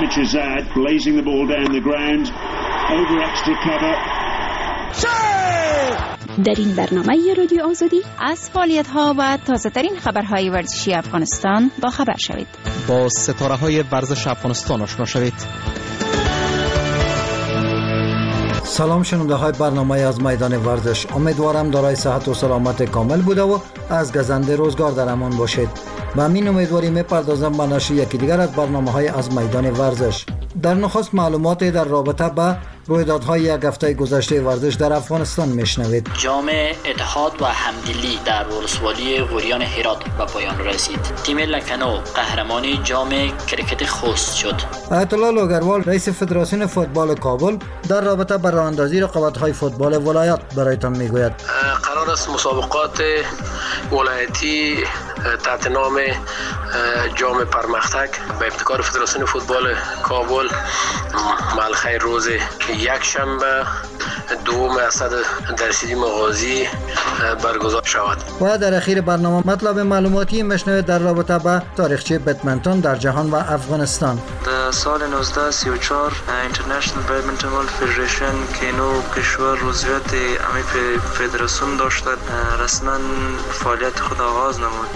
در این برنامه رادیو آزادی از فعالیت‌ها و تازه‌ترین خبرهای ورزشی افغانستان با خبر شوید. با ستاره‌های ورزش افغانستان آشنا شوید. سلام شنونده های برنامه از میدان ورزش، امیدوارم دارای صحت و سلامت کامل بوده و از گزنده روزگار در امان باشید. و همین امیدواری میپردازم به نشر یکی دیگر از برنامه های از میدان ورزش. در نخست معلوماتی در رابطه با رویدادهای یک هفته گذشته ورزش در افغانستان میشنوید. جام اتحاد و همدلی در ولسوالی غوریان هرات به پایان رسید. تیم لکنو قهرمانی جام کرکت خوست شد. آیت الله لوگروال رئیس فدراسیون فوتبال کابل در رابطه با راه اندازی رقابت‌های فوتبال ولایت برایتان میگوید. قرار است مسابقات ولایتی تحت نام جام پرمختک به ابتکار فدراسیون فوتبال کابل ملخی روز یک شنبه دوم اسد در استادیوم غازی برگزار شود. و در اخیر برنامه مطلب معلوماتی میشنوید در رابطه با تاریخچه بدمنتون در جهان و افغانستان. در سال 1934 اینترنشنال بدمنتون ورلد فدریشن که نو کشور عضویت امی فدراسیون داشت رسما فعالیت خود آغاز نمود.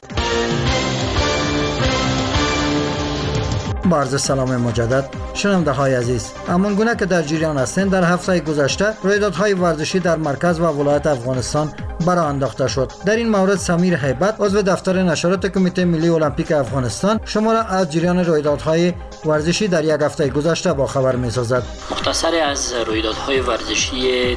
با عرض سلام مجدد شنونده های عزیز، همان گونه که در جریان هستند در هفته گذشته رویدادهای ورزشی در مرکز و ولایت افغانستان برآ انداخته شد. در این مورد سمیر هیبت عضو دفتر نشرات کمیته ملی المپیک افغانستان شما را از جریان رویدادهای ورزشی در یک هفته گذشته با خبر می‌سازد. مختصری از رویدادهای ورزشی یک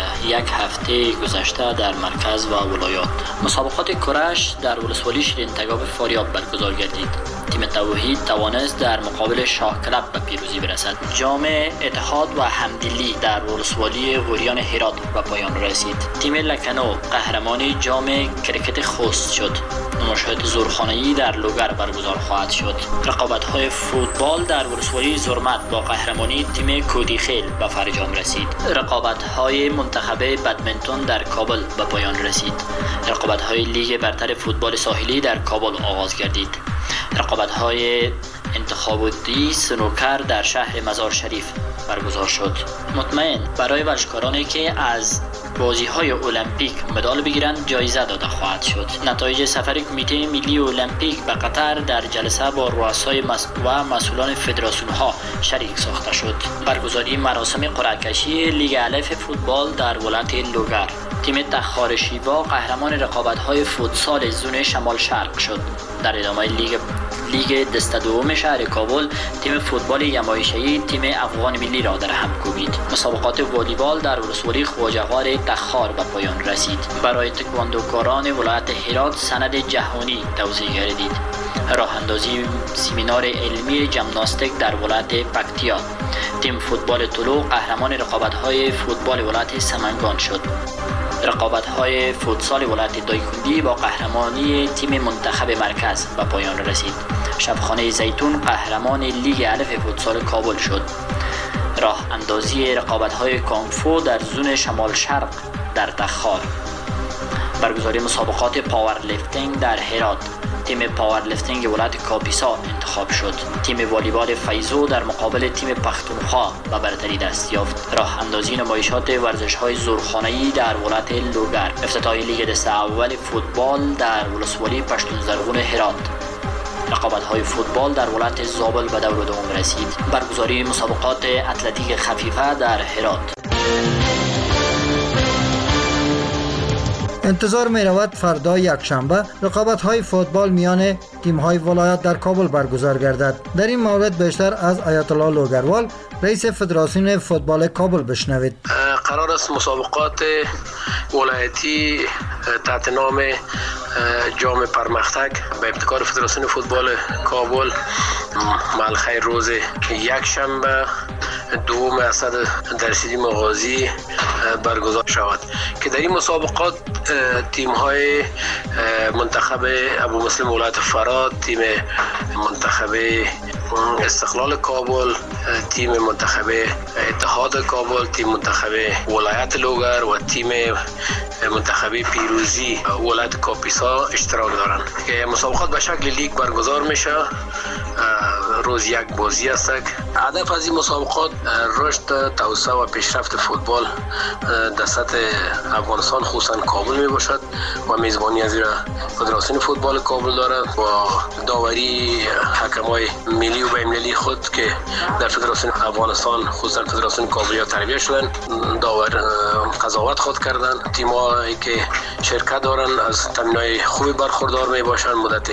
هفته گذشته در مرکز و ولایات. مسابقات کرش در ولسوالی شیرین تگاب فاریاب برگزار گردید. تیم توحید توانست در مقابل شاه کلب به پیروزی برسد. جام اتحاد و همدلی در ولسوالی غوریان هرات به پایان رسید. تیم لکنو قهرمانی جام کرکت خوست شد. نمایشات زورخانه‌ای در لوگر برگزار خواهد شد. رقابت‌های فوتبال در ولسوالی زرمت با قهرمانی تیم کودیخیل به فرجام رسید. رقابت‌های منتخب بدمنتون در کابل به پایان رسید. رقابت‌های لیگ برتر فوتبال ساحلی در کابل آغاز گردید. رقابت‌های انتخاباتی سنوکر در شهر مزار شریف برگزار شد. مطمئن برای ورزشکارانی که از بازی‌های المپیک مدال بگیرند جایزه داده خواهد شد. نتایج سفر کمیته ملی المپیک به قطر در جلسه با رؤسای و مسئولان فدراسیون‌ها شریک ساخته شد. برگزاری مراسم قرعه کشی لیگ الف فوتبال در ولایت لوگر. تیم تخار شیوا قهرمان رقابت‌های فوتسال زون شمال شرق شد. در ادامه لیگ دسته دوم شهر کابل تیم فوتبال یمایشی تیم افغان ملی را در هم کوبید. مسابقات والیبال در ولسوالی خواجه‌غار تخار به پایان رسید. برای تکواندوکاران ولایت هرات سند جهانی توزیع گردید. راه اندازی سمینار علمی ژیمناستیک در ولایت پکتیا. تیم فوتبال طلوع قهرمان رقابت‌های فوتبال ولایت سمنگان شد. رقابت‌های فوتسال ولایت دایکندی با قهرمانی تیم منتخب مرکز به پایان رسید. شبخانه زیتون قهرمان لیگ الف فوتسال کابل شد. راه اندازی رقابت‌های کانگفو در زون شمال شرق در تخار. برگزاری مسابقات پاورلیفتینگ در هرات. تیم پاورلیفتینگ ولایت کاپیسا انتخاب شد. تیم والیبال فیضو در مقابل تیم پختونخوا به برتری دست یافت. راه اندازی نمایشات ورزش‌های زورخانه‌ای در ولایت لوگر. افتتاح لیگ دسته اول فوتبال در ولسوالی پشتون زرغون هرات. رقابت‌های فوتبال در ولایت زابل به دور دوم رسید. برگزاری مسابقات اتلتیک خفیفه در هرات. انتظار می رود فردا یک شنبه رقابت‌های فوتبال میان تیم‌های ولایت در کابل برگزار گردد. در این مورد بیشتر از آیت الله لوگروال رئیس فدراسیون فوتبال کابل بشنوید. قرار است مسابقات ولایتی تحت نام جام پرمختک به ابتکار فدراسیون فوتبال کابل ملخی روز یک شنبه دوم اسد در استادیوم غازی برگزار شود که در این مسابقات تیم‌های منتخب ابو مسلم ولایت فرات، تیم منتخب استقلال کابل، تیم منتخب اتحاد کابل، تیم منتخب ولایت لوگر و تیم منتخب پیروزی ولایت کاپیسا اشتراک دارند که مسابقات به شکل لیگ برگزار میشه. روز یک بازی است. هدف از این مسابقات رشد، توسعه و پیشرفت فوتبال در سطح افغانستان خصوصا کابل می باشد و میزبانی از را فدراسیون فوتبال کابل دارد با داوری حکمای ملی و بین‌المللی خود که در فدراسیون افغانستان خصوصا فدراسیون کابل تربیت شدن، داور قضاوت خود کردن. تیمایی که شرکت دارن از تامین‌های خوبی برخوردار می باشند. مدت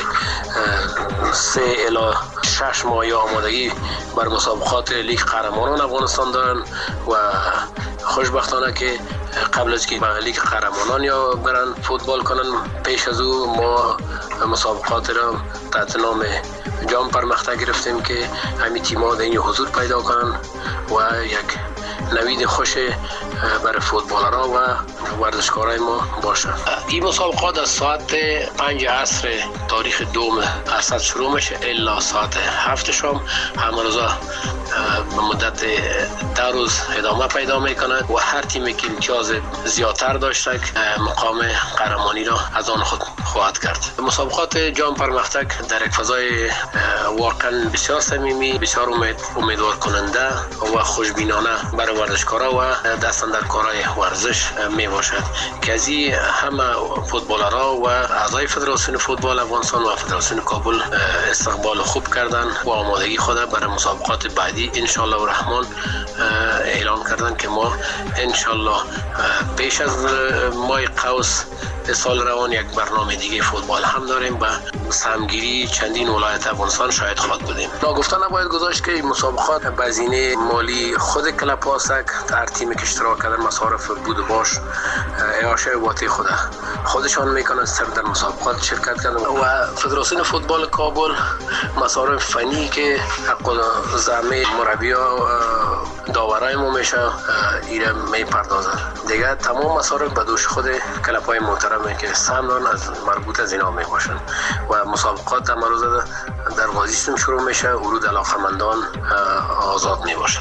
3 الی 6 ماه آمادگی بر مسابقات لیگ قهرمانان افغانستان دارن و خوشبختانه که قبل از که به لیگ قهرمانان یا برن فوتبال کنن، پیش از او ما مسابقات را تحت نام جام پرمختک گرفتیم که همین تیم‌ها در این حضور پیدا کنن و یک نوید خوش برای فوتبالرها و ورزشکارای ما باشه. این مسابقات از ساعت 5 عصر تاریخ 2 اسد شروع میشه الا ساعت 7 شام. همه روزا به مدت 10 روز ادامه پیدا میکنه و هر تیمی که امتیاز زیادتر داشته مقام قهرمانی را از آن خود خواهد کرد. مسابقات جام پرمختک در یک فضای واقعا بسیار صمیمی، بسیار امیدوار کننده و خوشبینانه برای ورزشکارا و دست در کارهای ورزش می باشد که از این همه فوتبالرها و اعضای فدراسیون فوتبال افغانستان و فدراسیون کابل استقبال خوب کردن و آمادگی خود برای مسابقات بعدی ان شاء الله الرحمن اعلان کردن که ما ان شاء الله پیش از ماه قوس سال روان یک برنامه دیگه فوتبال هم داریم با سهمگیری چندین ولایت افغانستان شاید خواهد بودیم. ناگفته نباید گذاشت که مسابقات بزینه مالی خود کلب هاست. هر تیمی که اشتراک کردن مصارف بود و باش اعاشه واتی خودشان میکنن سر در مسابقات شرکت کردن و فدراسیون فوتبال کابل مصارف فنی که حق زعمه مربی‌ها داورای ما میشه ایره میپردازن. دیگه تمام مصارف به دوش خود کلب‌های محترمه که سهمدان از مربوط از اینا میباشن و مسابقات امروز در وازیشون شروع میشه. ورود علاقمندان آزاد میباشد.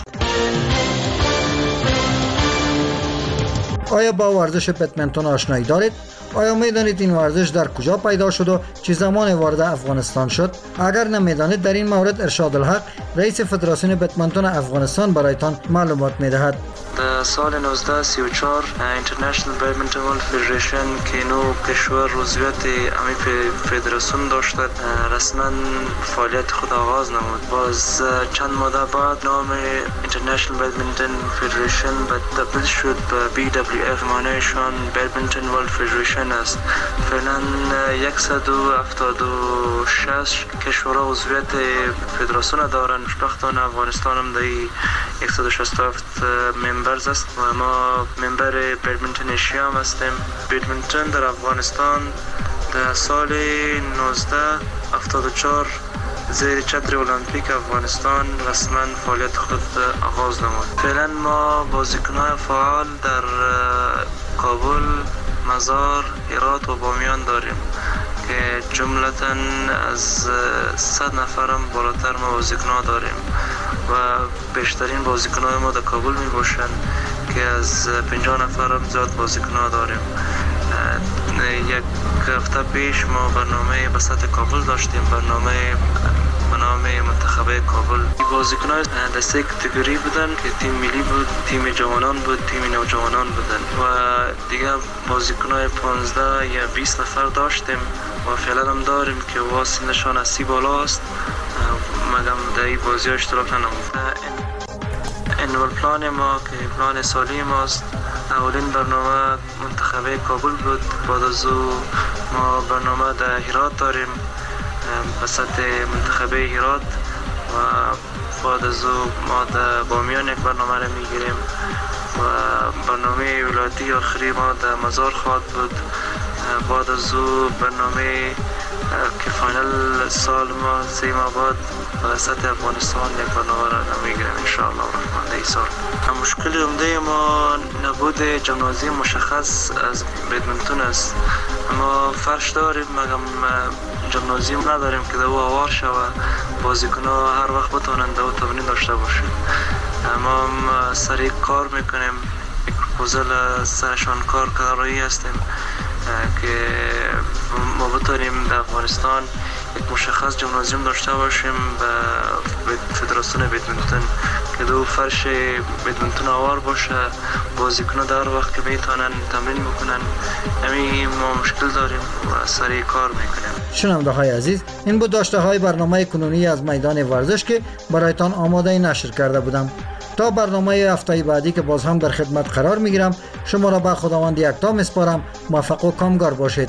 آیا با ورزش بدمنتون آشنایی دارید؟ آیا میدانید این ورزش در کجا پیدا شد و چه زمان وارد افغانستان شد؟ اگر نمیدانید در این مورد ارشاد الحق رئیس فدراسیون بدمنتون افغانستان برایتان معلومات میدهد. در سال 1934 اینترنشنال بدمنتون ورلد فدریشن که نو کشور عضویت امی فدراسیون داشت رسما فعالیت خود آغاز نمود. باز چند ماه بعد نام اینترنشنال بدمنتون فدریشن تبدیل شد به BWF، معنیشان بدمنتون ورلد فدریشن است. فعلا 176 کشورها عضویت فدراسیون دارند. خوشبختانه افغانستان هم در 167 ممبرز است و ما ممبر بدمنتون ایشیا هم هستیم. بدمنتون در افغانستان در سال 1974 زیر چتر المپیک افغانستان رسما فعالیت خود آغاز نمود. فعلا ما بازیکنان فعال در کابل، مزار، هرات و بامیان داریم که جملتاً از 100 نفرم بالاتر ما بازیکنان داریم و بیشترین بازیکنان ما در کابل می باشند که از 50 نفرم زیاد بازیکنان داریم. یک هفته پیش ما برنامه به سطح کابل داشتیم، برنامه منتخب کابل. بازیکنان در سه کاتگوری بودن که تیم ملی بود، تیم جوانان بود، تیم نوجوانان بودن و دیگه بازیکنان 15 یا 20 نفر داشتیم و فعلا هم داریم که سنشان از 30 بالا است مگم در این بازی ها اشتراک نمود. انوال پلان ما که پلان سالی ماست، اولین برنامه منتخب کابل بود. بعد از او ما برنامه در هرات داریم به سطح منتخب هرات و بعد از او ما در بامیان یک برنامه را میگیریم و برنامه ولایتی آخری ما در مزار خواهد بود. بعد از او برنامه که فاینال سال ما 3 ماه بعد به سطح افغانستان یک برنامه را میگیریم انشاءالله الرحمن این سال. مشکل عمده ما نبود جمنازی مشخص از بدمنتون است. ما فرش داریم مگم جمنازی نداریم که دو آوار شود بازیکن‌ها هر وقت بتوانند دو تمرین داشته باشند. ما هم سریع کار میکنیم، یک پروپوزل سرشان کار کارایی هستیم که ما بتونیم در افغانستان مشخص جیمنازیوم داشته باشیم به فدراسیون بدمینتون که دو فرش بدمینتون آوار باشه، بازیکن‌ها در وقت که میتونن تمرین بکنن. همین ما مشکل داریم و سریع کار میکنیم. شنونده‌های عزیز، این بود داشته‌های برنامه کنونی از میدان ورزش که برایتان آماده نشر کرده بودم. تا برنامه هفته بعدی که باز هم در خدمت قرار میگیرم، شما را به خداوند یکتا میسپارم. موفق و کامگار باشید.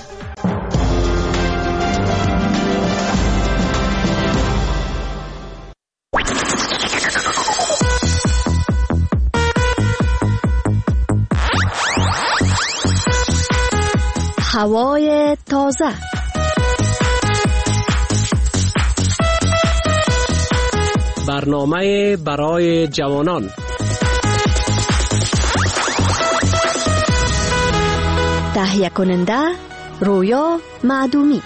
هوای تازه. برنامه برای جوانان. تهیه کننده رویا معدومی.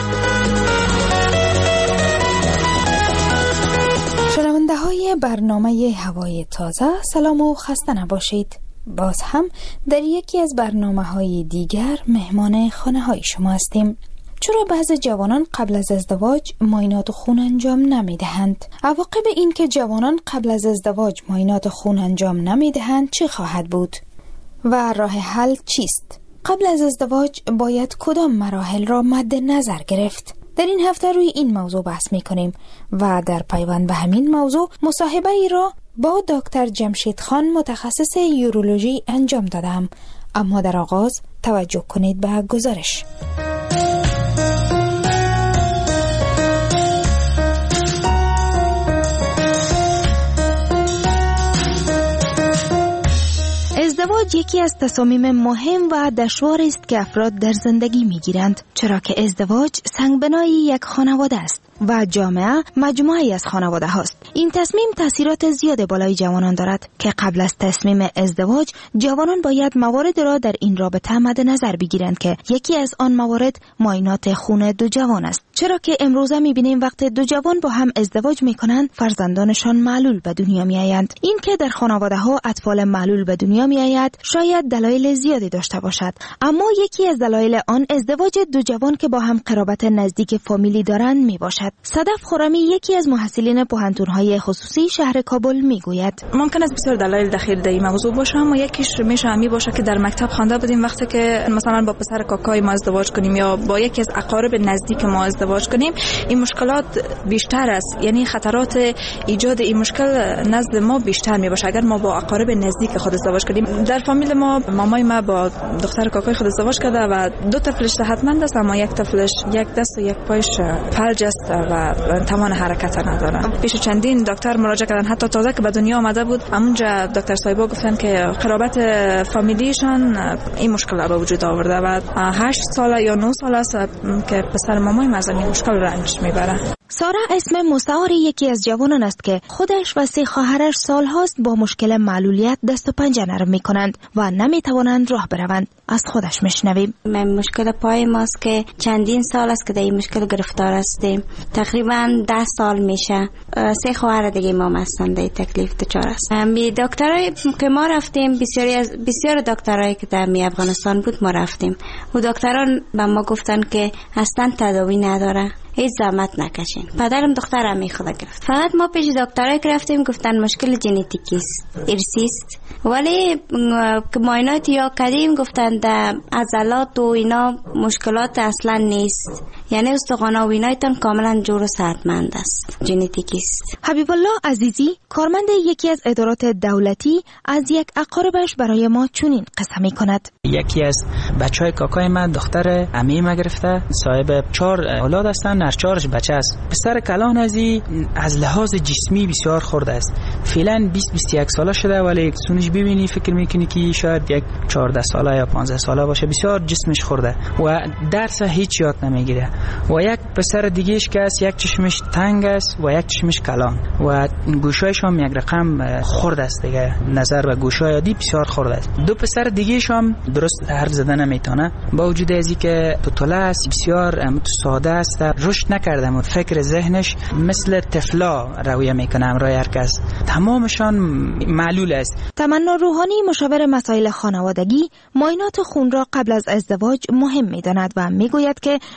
شنونده های برنامه هوای تازه، سلام و خسته نباشید. باز هم در یکی از برنامه‌های دیگر مهمان خانه‌های شما هستیم. چرا بعضی جوانان قبل از ازدواج معاینات خون انجام نمی‌دهند؟ عواقب این که جوانان قبل از ازدواج معاینات خون انجام نمی‌دهند چه خواهد بود؟ و راه حل چیست؟ قبل از ازدواج باید کدام مراحل را مد نظر گرفت؟ در این هفته روی این موضوع بحث می‌کنیم و در پیوند به همین موضوع مصاحبه ای را با دکتر جمشید خان متخصص یورولوژی انجام دادم. اما در آغاز توجه کنید به گزارش. ازدواج یکی از تصامیم مهم و دشوار است که افراد در زندگی می‌گیرند، چرا که ازدواج سنگبنای یک خانواده است و جامعه مجموعه‌ای از خانواده هاست. این تصمیم تاثیرات زیاد بالای جوانان دارد که قبل از تصمیم ازدواج جوانان باید موارد را در این رابطه مد نظر بگیرند که یکی از آن موارد معاینات خون دو جوان است، چرا که امروزه می‌بینیم وقتی دو جوان با هم ازدواج می‌کنند فرزندانشان معلول به دنیا می‌آیند. این که در خانواده‌ها اطفال معلول به دنیا می‌آید شاید دلایل زیادی داشته باشد، اما یکی از دلایل آن ازدواج دو جوان که با هم قرابت نزدیک فامیلی دارند میباشد. صدف خرمی یکی از محصلین پوهنتون‌های خصوصی شهر کابل میگوید ممکن است بسیار دلایل دخیل در این موضوع باشه، اما یکیش میشه همی باشه که در مکتب خوانده بودیم وقتی که مثلا با پسر کاکای ما ازدواج کنیم یا با یکی از اقارب نزدیک ما ازدواج کنیم، این مشکلات بیشتر است، یعنی خطرات ایجاد این مشکل نزد ما بیشتر میباشه اگر ما با اقارب نزدیک خود ازدواج کنیم. در فامیل ما مامای ما با دختر کاکای خود ازدواج کرده و دو طفلش صحتمند است، اما یک طفلش یک دست و یک پایش فلج است و توان حرکت نداره. پیش چندین دکتر مراجعه کردن، حتی تازه که به دنیا آمده بود همونجا دکتر صاحبا گفتن که قرابت فامیلیشان این مشکل را به وجود آورده و 8 ساله یا 9 ساله است که پسر مامای ما از این مشکل رنج میبره. سارا اسم مستعاری یکی از جوانان است که خودش و 3 خواهرش سالهاست با مشکل معلولیت دست و پنجه نرم میکنند و نمیتوانند راه بروند. از خودش میشنویم. مشکل پای ماست که چندین سال است که در این مشکل گرفتار هستیم، تقریبا 10 سال میشه. 3 خواهر دیگه ما هستند در تکلیف دچار است. می دکترای که ما رفتیم، بسیار دکترایی که در افغانستان بود ما رفتیم، و دکتران به ما گفتن که اصلا تداوی نداره، هیچ زحمت نکشین. پدرم دخترم میخواد گرفت، فقط ما پیش دکترای که رفتیم گفتن مشکل ژنتیکی است، ارثی است، ولی که معاینات یا کردیم گفتن در عضلات و اینا مشکلات اصلا نیست، یعنی استخوان و اینایتان کاملا جور و صحتمند است، ژنتیکی است. حبیب الله عزیزی کارمند یکی از ادارات دولتی از یک اقاربش برای ما چنین قصه می‌کند. یکی از بچهای کاکای من دختر عمه ما گرفته، صاحب 4 اولاد هستن، هر 4 بچه است. پسر کلان از لحاظ جسمی بسیار خرد است، فعلا 20-21 ساله شده، ولی سونش ببینی فکر میکنی که شاید یک 14 ساله یا 15 ساله باشه. بسیار جسمش خورده و درس هیچ یاد نمیگیره. و یک پسر دیگهش که است، یک چشمش تنگ است و یک چشمش کلان و گوشایش هم یک رقم خرد است دیگه، نظر به گوشای عادی بسیار خرد است. 2 پسر دیگهش هم درست حرف زدن نمیتونه، با وجود ازی که پتوله است، بسیار ساده است، رشد نکرده، فکر ذهنش مثل طفلا رویه میکنه همراه هر کس، تمامشان معلول است. تمنا روحانی مشاور مسائل خانوادگی معاینات خون را قبل از ازدواج مهم میداند و میگوید که با در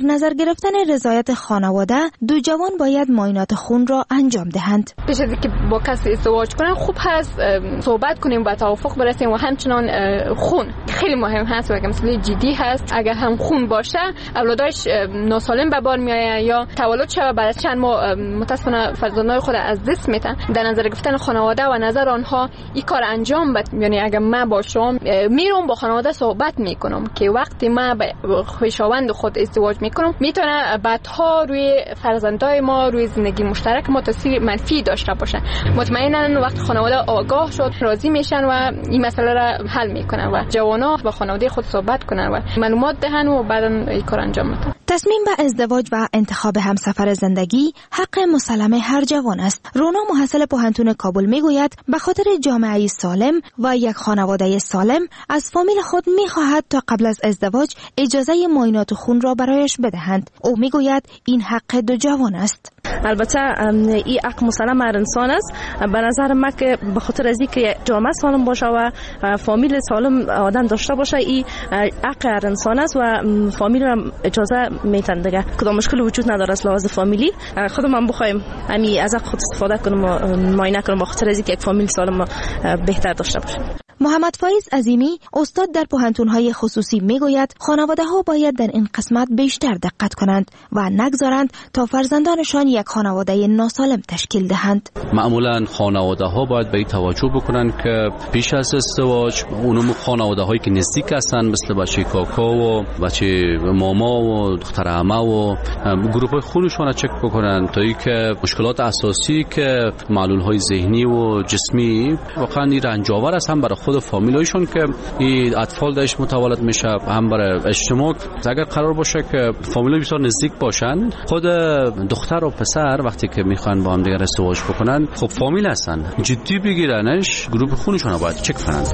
نظر گرفتن رضایت خانواده، دو جوان باید معاینات خون را انجام دهند. پیش از اینکه با کسی ازدواج کنن خوب هست صحبت کنیم و توافق برسیم و همچنان خون خیلی مهم هست و اگه مسئله جدی هست اگر هم خون باشه اولادش ناسالم به بار میآید یا تولد شوه بعد از چند ماه متاسفانه فرزندان خود از دست میدن. در نظر گرفتن خانواده و نظر آنها این کار انجام بد، یعنی اگر من باشم میرم با خانواده صحبت میکنم که وقتی من با خویشاوند خود ازدواج میکنم میتونه بعدها روی فرزندای ما روی زندگی مشترک ما تاثیر منفی داشته باشه. مطمئنا وقتی خانواده آگاه شد راضی میشن و این مسئله را حل میکنن و جوانا با خانواده خود صحبت کنن و معلومات دهن و بعدا این کار انجام بدن. تصمیم به ازدواج و انتخاب همسفر زندگی حق مسلم هر جوان است. رونا محصل پوهنتون کابل میگوید به خاطر جامعه سالم و یک خانواده سالم از فامیل خود میخواهد تا قبل از ازدواج اجازه معاینات خون را برایش بدهند. او میگوید این حق دو جوان است. البته این حق مسلم هر انسان است. به نظر من که به خاطر از اینکه جامعه سالم باشه و فامیل سالم آدم داشته باشه این حق هر انسان است و فامیل را اجازه میتن دیگه. کدام مشکل وجود نداره از لحاظ فامیلی. خودم بخوایم همین از خود استفاده کنم و معاینه کنم به خاطر از اینکه یک فامیل سالم بهتر داشته باشه. محمد فایز عظیمی استاد در پوهنتون‌های خصوصی میگوید خانواده‌ها باید در این قسمت بیشتر دقت کنند و نگذارند تا فرزندانشان یک خانواده ناسالم تشکیل دهند. معمولا خانواده‌ها باید به این توجه بکنند که پیش از ازدواج اونم خانواده‌هایی که نزدیک هستند مثل بچه کاکا و بچه ماما و دختر عمه و گروه‌های خونشون را چک بکنند تا اینکه مشکلات اساسی که معلول‌های ذهنی و جسمی واقعا رنج‌آور است هم برای خود فامیلایشون که این اطفال درش متولد میشه هم برای اجتماع. اگر قرار باشه که فامیلای بسیار نزدیک باشن خود دختر و پسر وقتی که میخوان با هم دیگر ازدواج بکنن خب فامیل هستن جدی بگیرنش گروه خونشون رو باید چک کنن.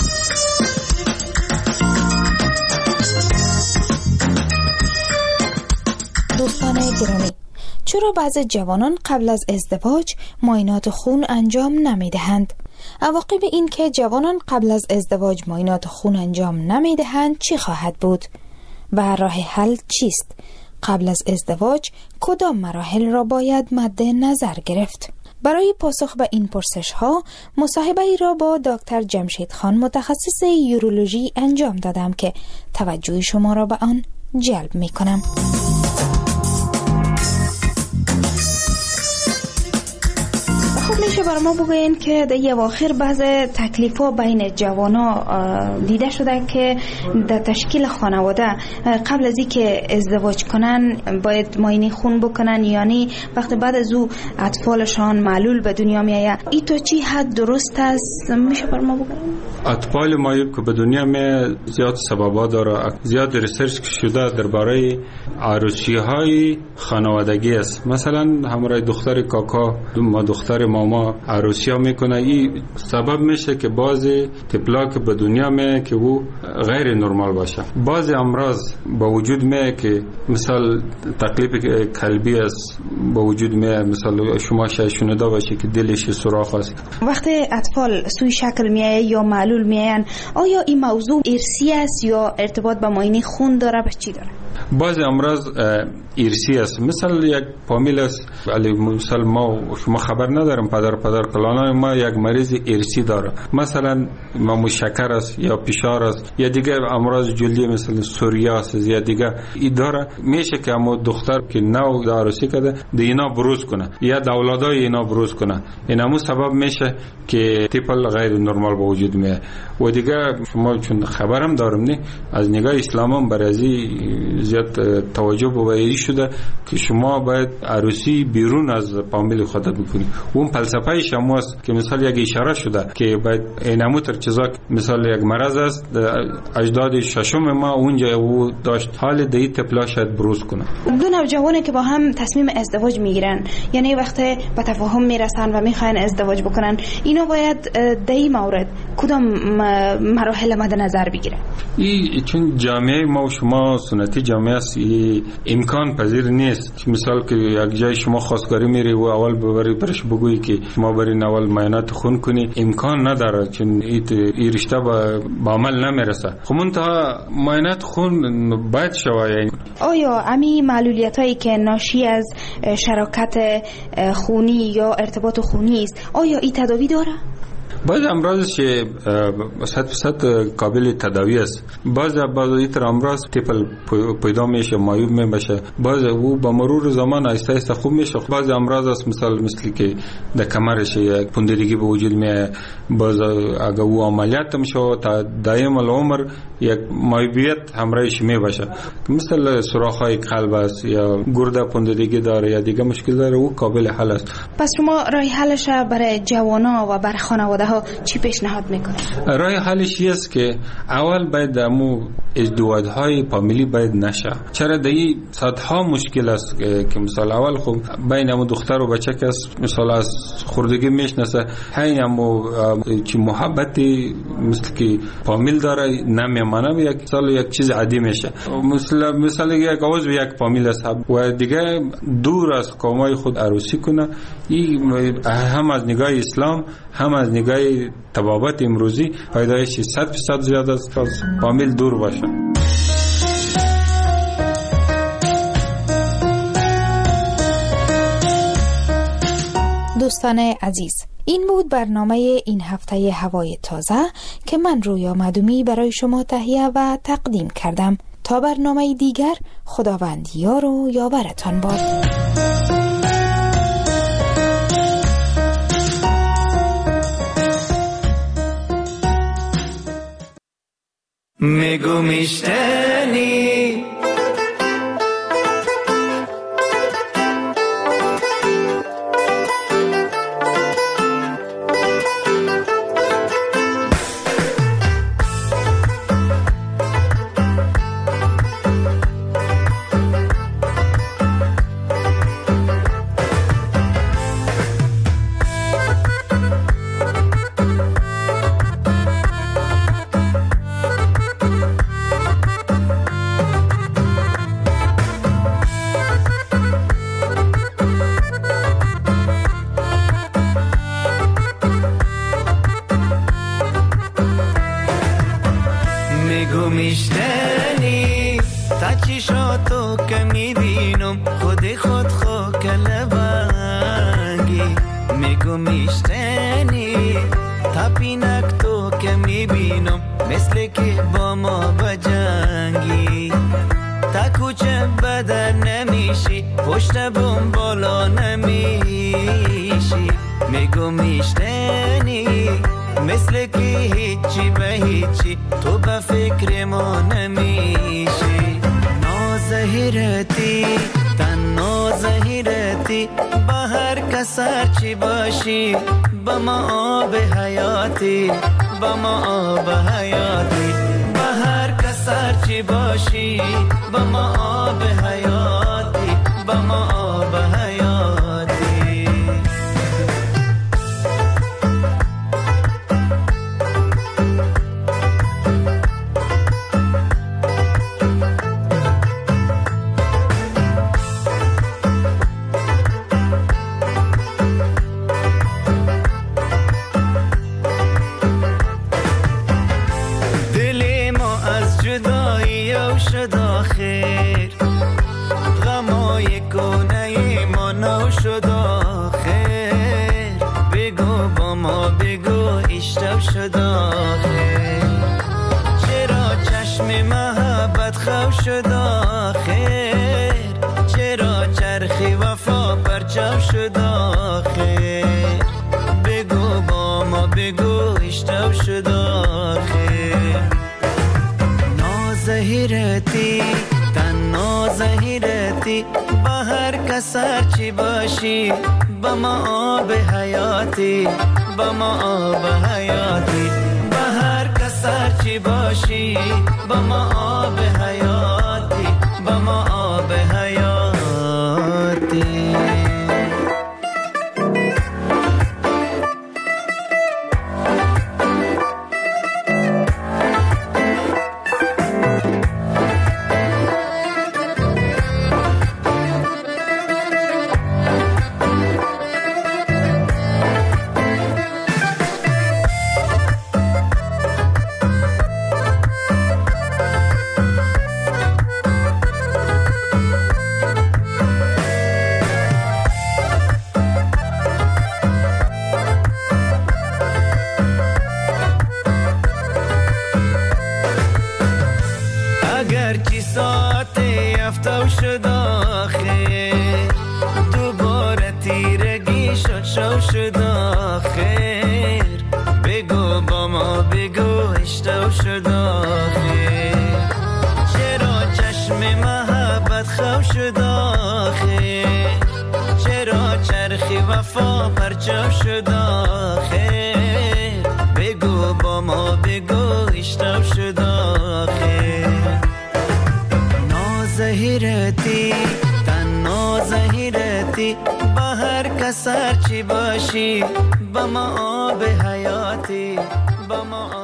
دوستان گرامی، چرا بعضی جوانان قبل از ازدواج معاینات خون انجام نمیدهند؟ عواقب این که جوانان قبل از ازدواج معاینات خون انجام نمیدهند چی خواهد بود؟ و راه حل چیست؟ قبل از ازدواج کدام مراحل را باید مد نظر گرفت؟ برای پاسخ به این پرسش ها مصاحبه ای را با دکتر جمشید خان متخصص یورولوژی انجام دادم که توجه شما را به آن جلب می کنم. خب میشه برای ما بگوین که در اواخر بعض تکلیف ها بین جوانا دیده شده که در تشکیل خانواده قبل از اینکه ازدواج کنن باید معاینه خون بکنن، یعنی وقتی بعد از او اطفالشان معلول به دنیا میآید. این تا چی حد درست است؟ میشه برای ما بگوین؟ اطفال معیوب که به دنیا می زیاد سببا داره، زیاد ریسرچ شده درباره عروسی های خانوادگی است. مثلا همراه دختر کاکا ما دختر ماما عروسی ها میکنه، این سبب میشه که بعضی طفلا که به دنیا می که او غیر نرمال باشه. بعضی امراض با وجود می که مثال تکلیف قلبی است با وجود می، مثلا شما شنیده باشه که دلش سوراخ است. وقتی اطفال سوی شکل میآید یا معلول میآیند آیا این موضوع ارثی است یا ارتباط با معاینه خون داره؟ به چی داره؟ بعضی امراض ارثی است. مثل یک فامیل است، ولی مثلا ما شما خبر ندارم پدر کلانای ما یک مریض ارثی داره، مثلا ما شکر است یا فشار است یا دیگر امراض جلدی مثل سوریاسیس یا دیگر این داره. میشه که اما دختر که نو عروسی کرده اینا بروز کنه یا اولادای اینا بروز کنه، این همون سبب میشه که طفل غیر نرمال به وجود میاد. و دیگر شما چون خبرم دارم نه از نگاه اسلام هم برای زیاد توجه به شده که شما باید عروسی بیرون از فامیل خود بکنید. اون فلسفه شما است که مثلا یک اشاره شده که باید اینموتر چیزا مثلا یک مرض است اجداد ششم ما اونجا او داشت حال دی طفلا شاید بروز کنه. دو نوجوانی که با هم تصمیم ازدواج میگیرن، یعنی وقتی به تفاهم میرسن و میخواین ازدواج بکنن، اینا باید در این مورد کدام مراحل مد نظر بگیرن؟ این چون جامعه ما و شما سنتی جامعه جامعه است امکان پذیر نیست. مثال که یک جای شما خواستگاری میری و اول ببری برش بگویی که شما برین اول معاینات خون کنی، امکان نداره، چون این رشته به عمل نمیرسه. خب منتها معاینات خون باید شود. یعنی آیا امی معلولیت هایی که ناشی از شراکت خونی یا ارتباط خونی است، آیا این تداوی داره؟ بعض امراض که 100% قابل تداوی است. بعض ایتر امراض طفل پیدا میشه، معیوب میشه، بعض او با مرور زمان آهسته آهسته خوب میشه. بعض امراض است مثل که در کمرش یک پوندگی به وجود میاد، بعض اگر او عملیات میشه تا دائم العمر یک معیوبیت همراهش میباشه، مثل سوراخ‌های قلب است یا گرده پوندگی داره یا دیگه مشکل داره، او قابل حل است. پس شما راه حلش برای جوانا و برای خانواده ها چی پیشنهاد میکنید؟ راه حلش است که اول باید امو ازدواج‌های فامیلی باید نشه. چرا دایی صدها مشکل است که مثلا اول خب بین امو دختر و بچه که مثلا از خردگی میشناسه، همین امو که محبتی مثل که فامیل داره نمیمانه، یک سال یک چیز عادی میشه. مثلا یک عضو یک فامیل است و دیگه دور از قومای خود عروسی کنه، این هم از نگاه اسلام هم از نگاه طبابت امروزی فایدهش 100% زیاد است از فامیل دور باشه. دوستان عزیز، این بود برنامه این هفته هوای تازه که من رویا مدومی برای شما تهیه و تقدیم کردم. تا برنامه دیگر، خداوند یار و یاورتان باد. میگو میشتنی میشنی تا چشاتو که میبینم خود خو کلبنگی. میگو میشنی تا پینک تو که میبینم مثل که با ما بجنگی. تا کوچه بدر نمیشی پشت بوم بالا نمیشی. میگو میشنی مثل که هیچی به هیچی تو به فکر ما نمیشی. نازهیرتی نازهیرتی با هر کس هرچی باشی با ما آب حیاتی با ما آب حیاتی. با هر کس هرچی باشی با ما آب حیاتی با ما آب حیاتی. شد آخر غمای کنه ما نو شد آخر. بگو با ما بگو اشتب شد آخر. چرا چشم محبت خو شد آخر. چرا چرخی وفا پرچم شد آخر. بگو با ما بگو اشتب شد آخر. نازهیرتی نازهیرتی با هر کس هرچی باشی با ما آب حیاتی با ما آب حیاتی. با هر کس هرچی باشی با ما آب حیاتی با ما آب حیاتی. شد آخر چرا چشم محبت خواب شد آخر چرا چرخی وفا پرچاب شد آخر بگو با ما بگو اشتاب شد آخر نازهیرتی تنها زهیرتی با هر کس هرچی باشی با ما آب حیاتی با ما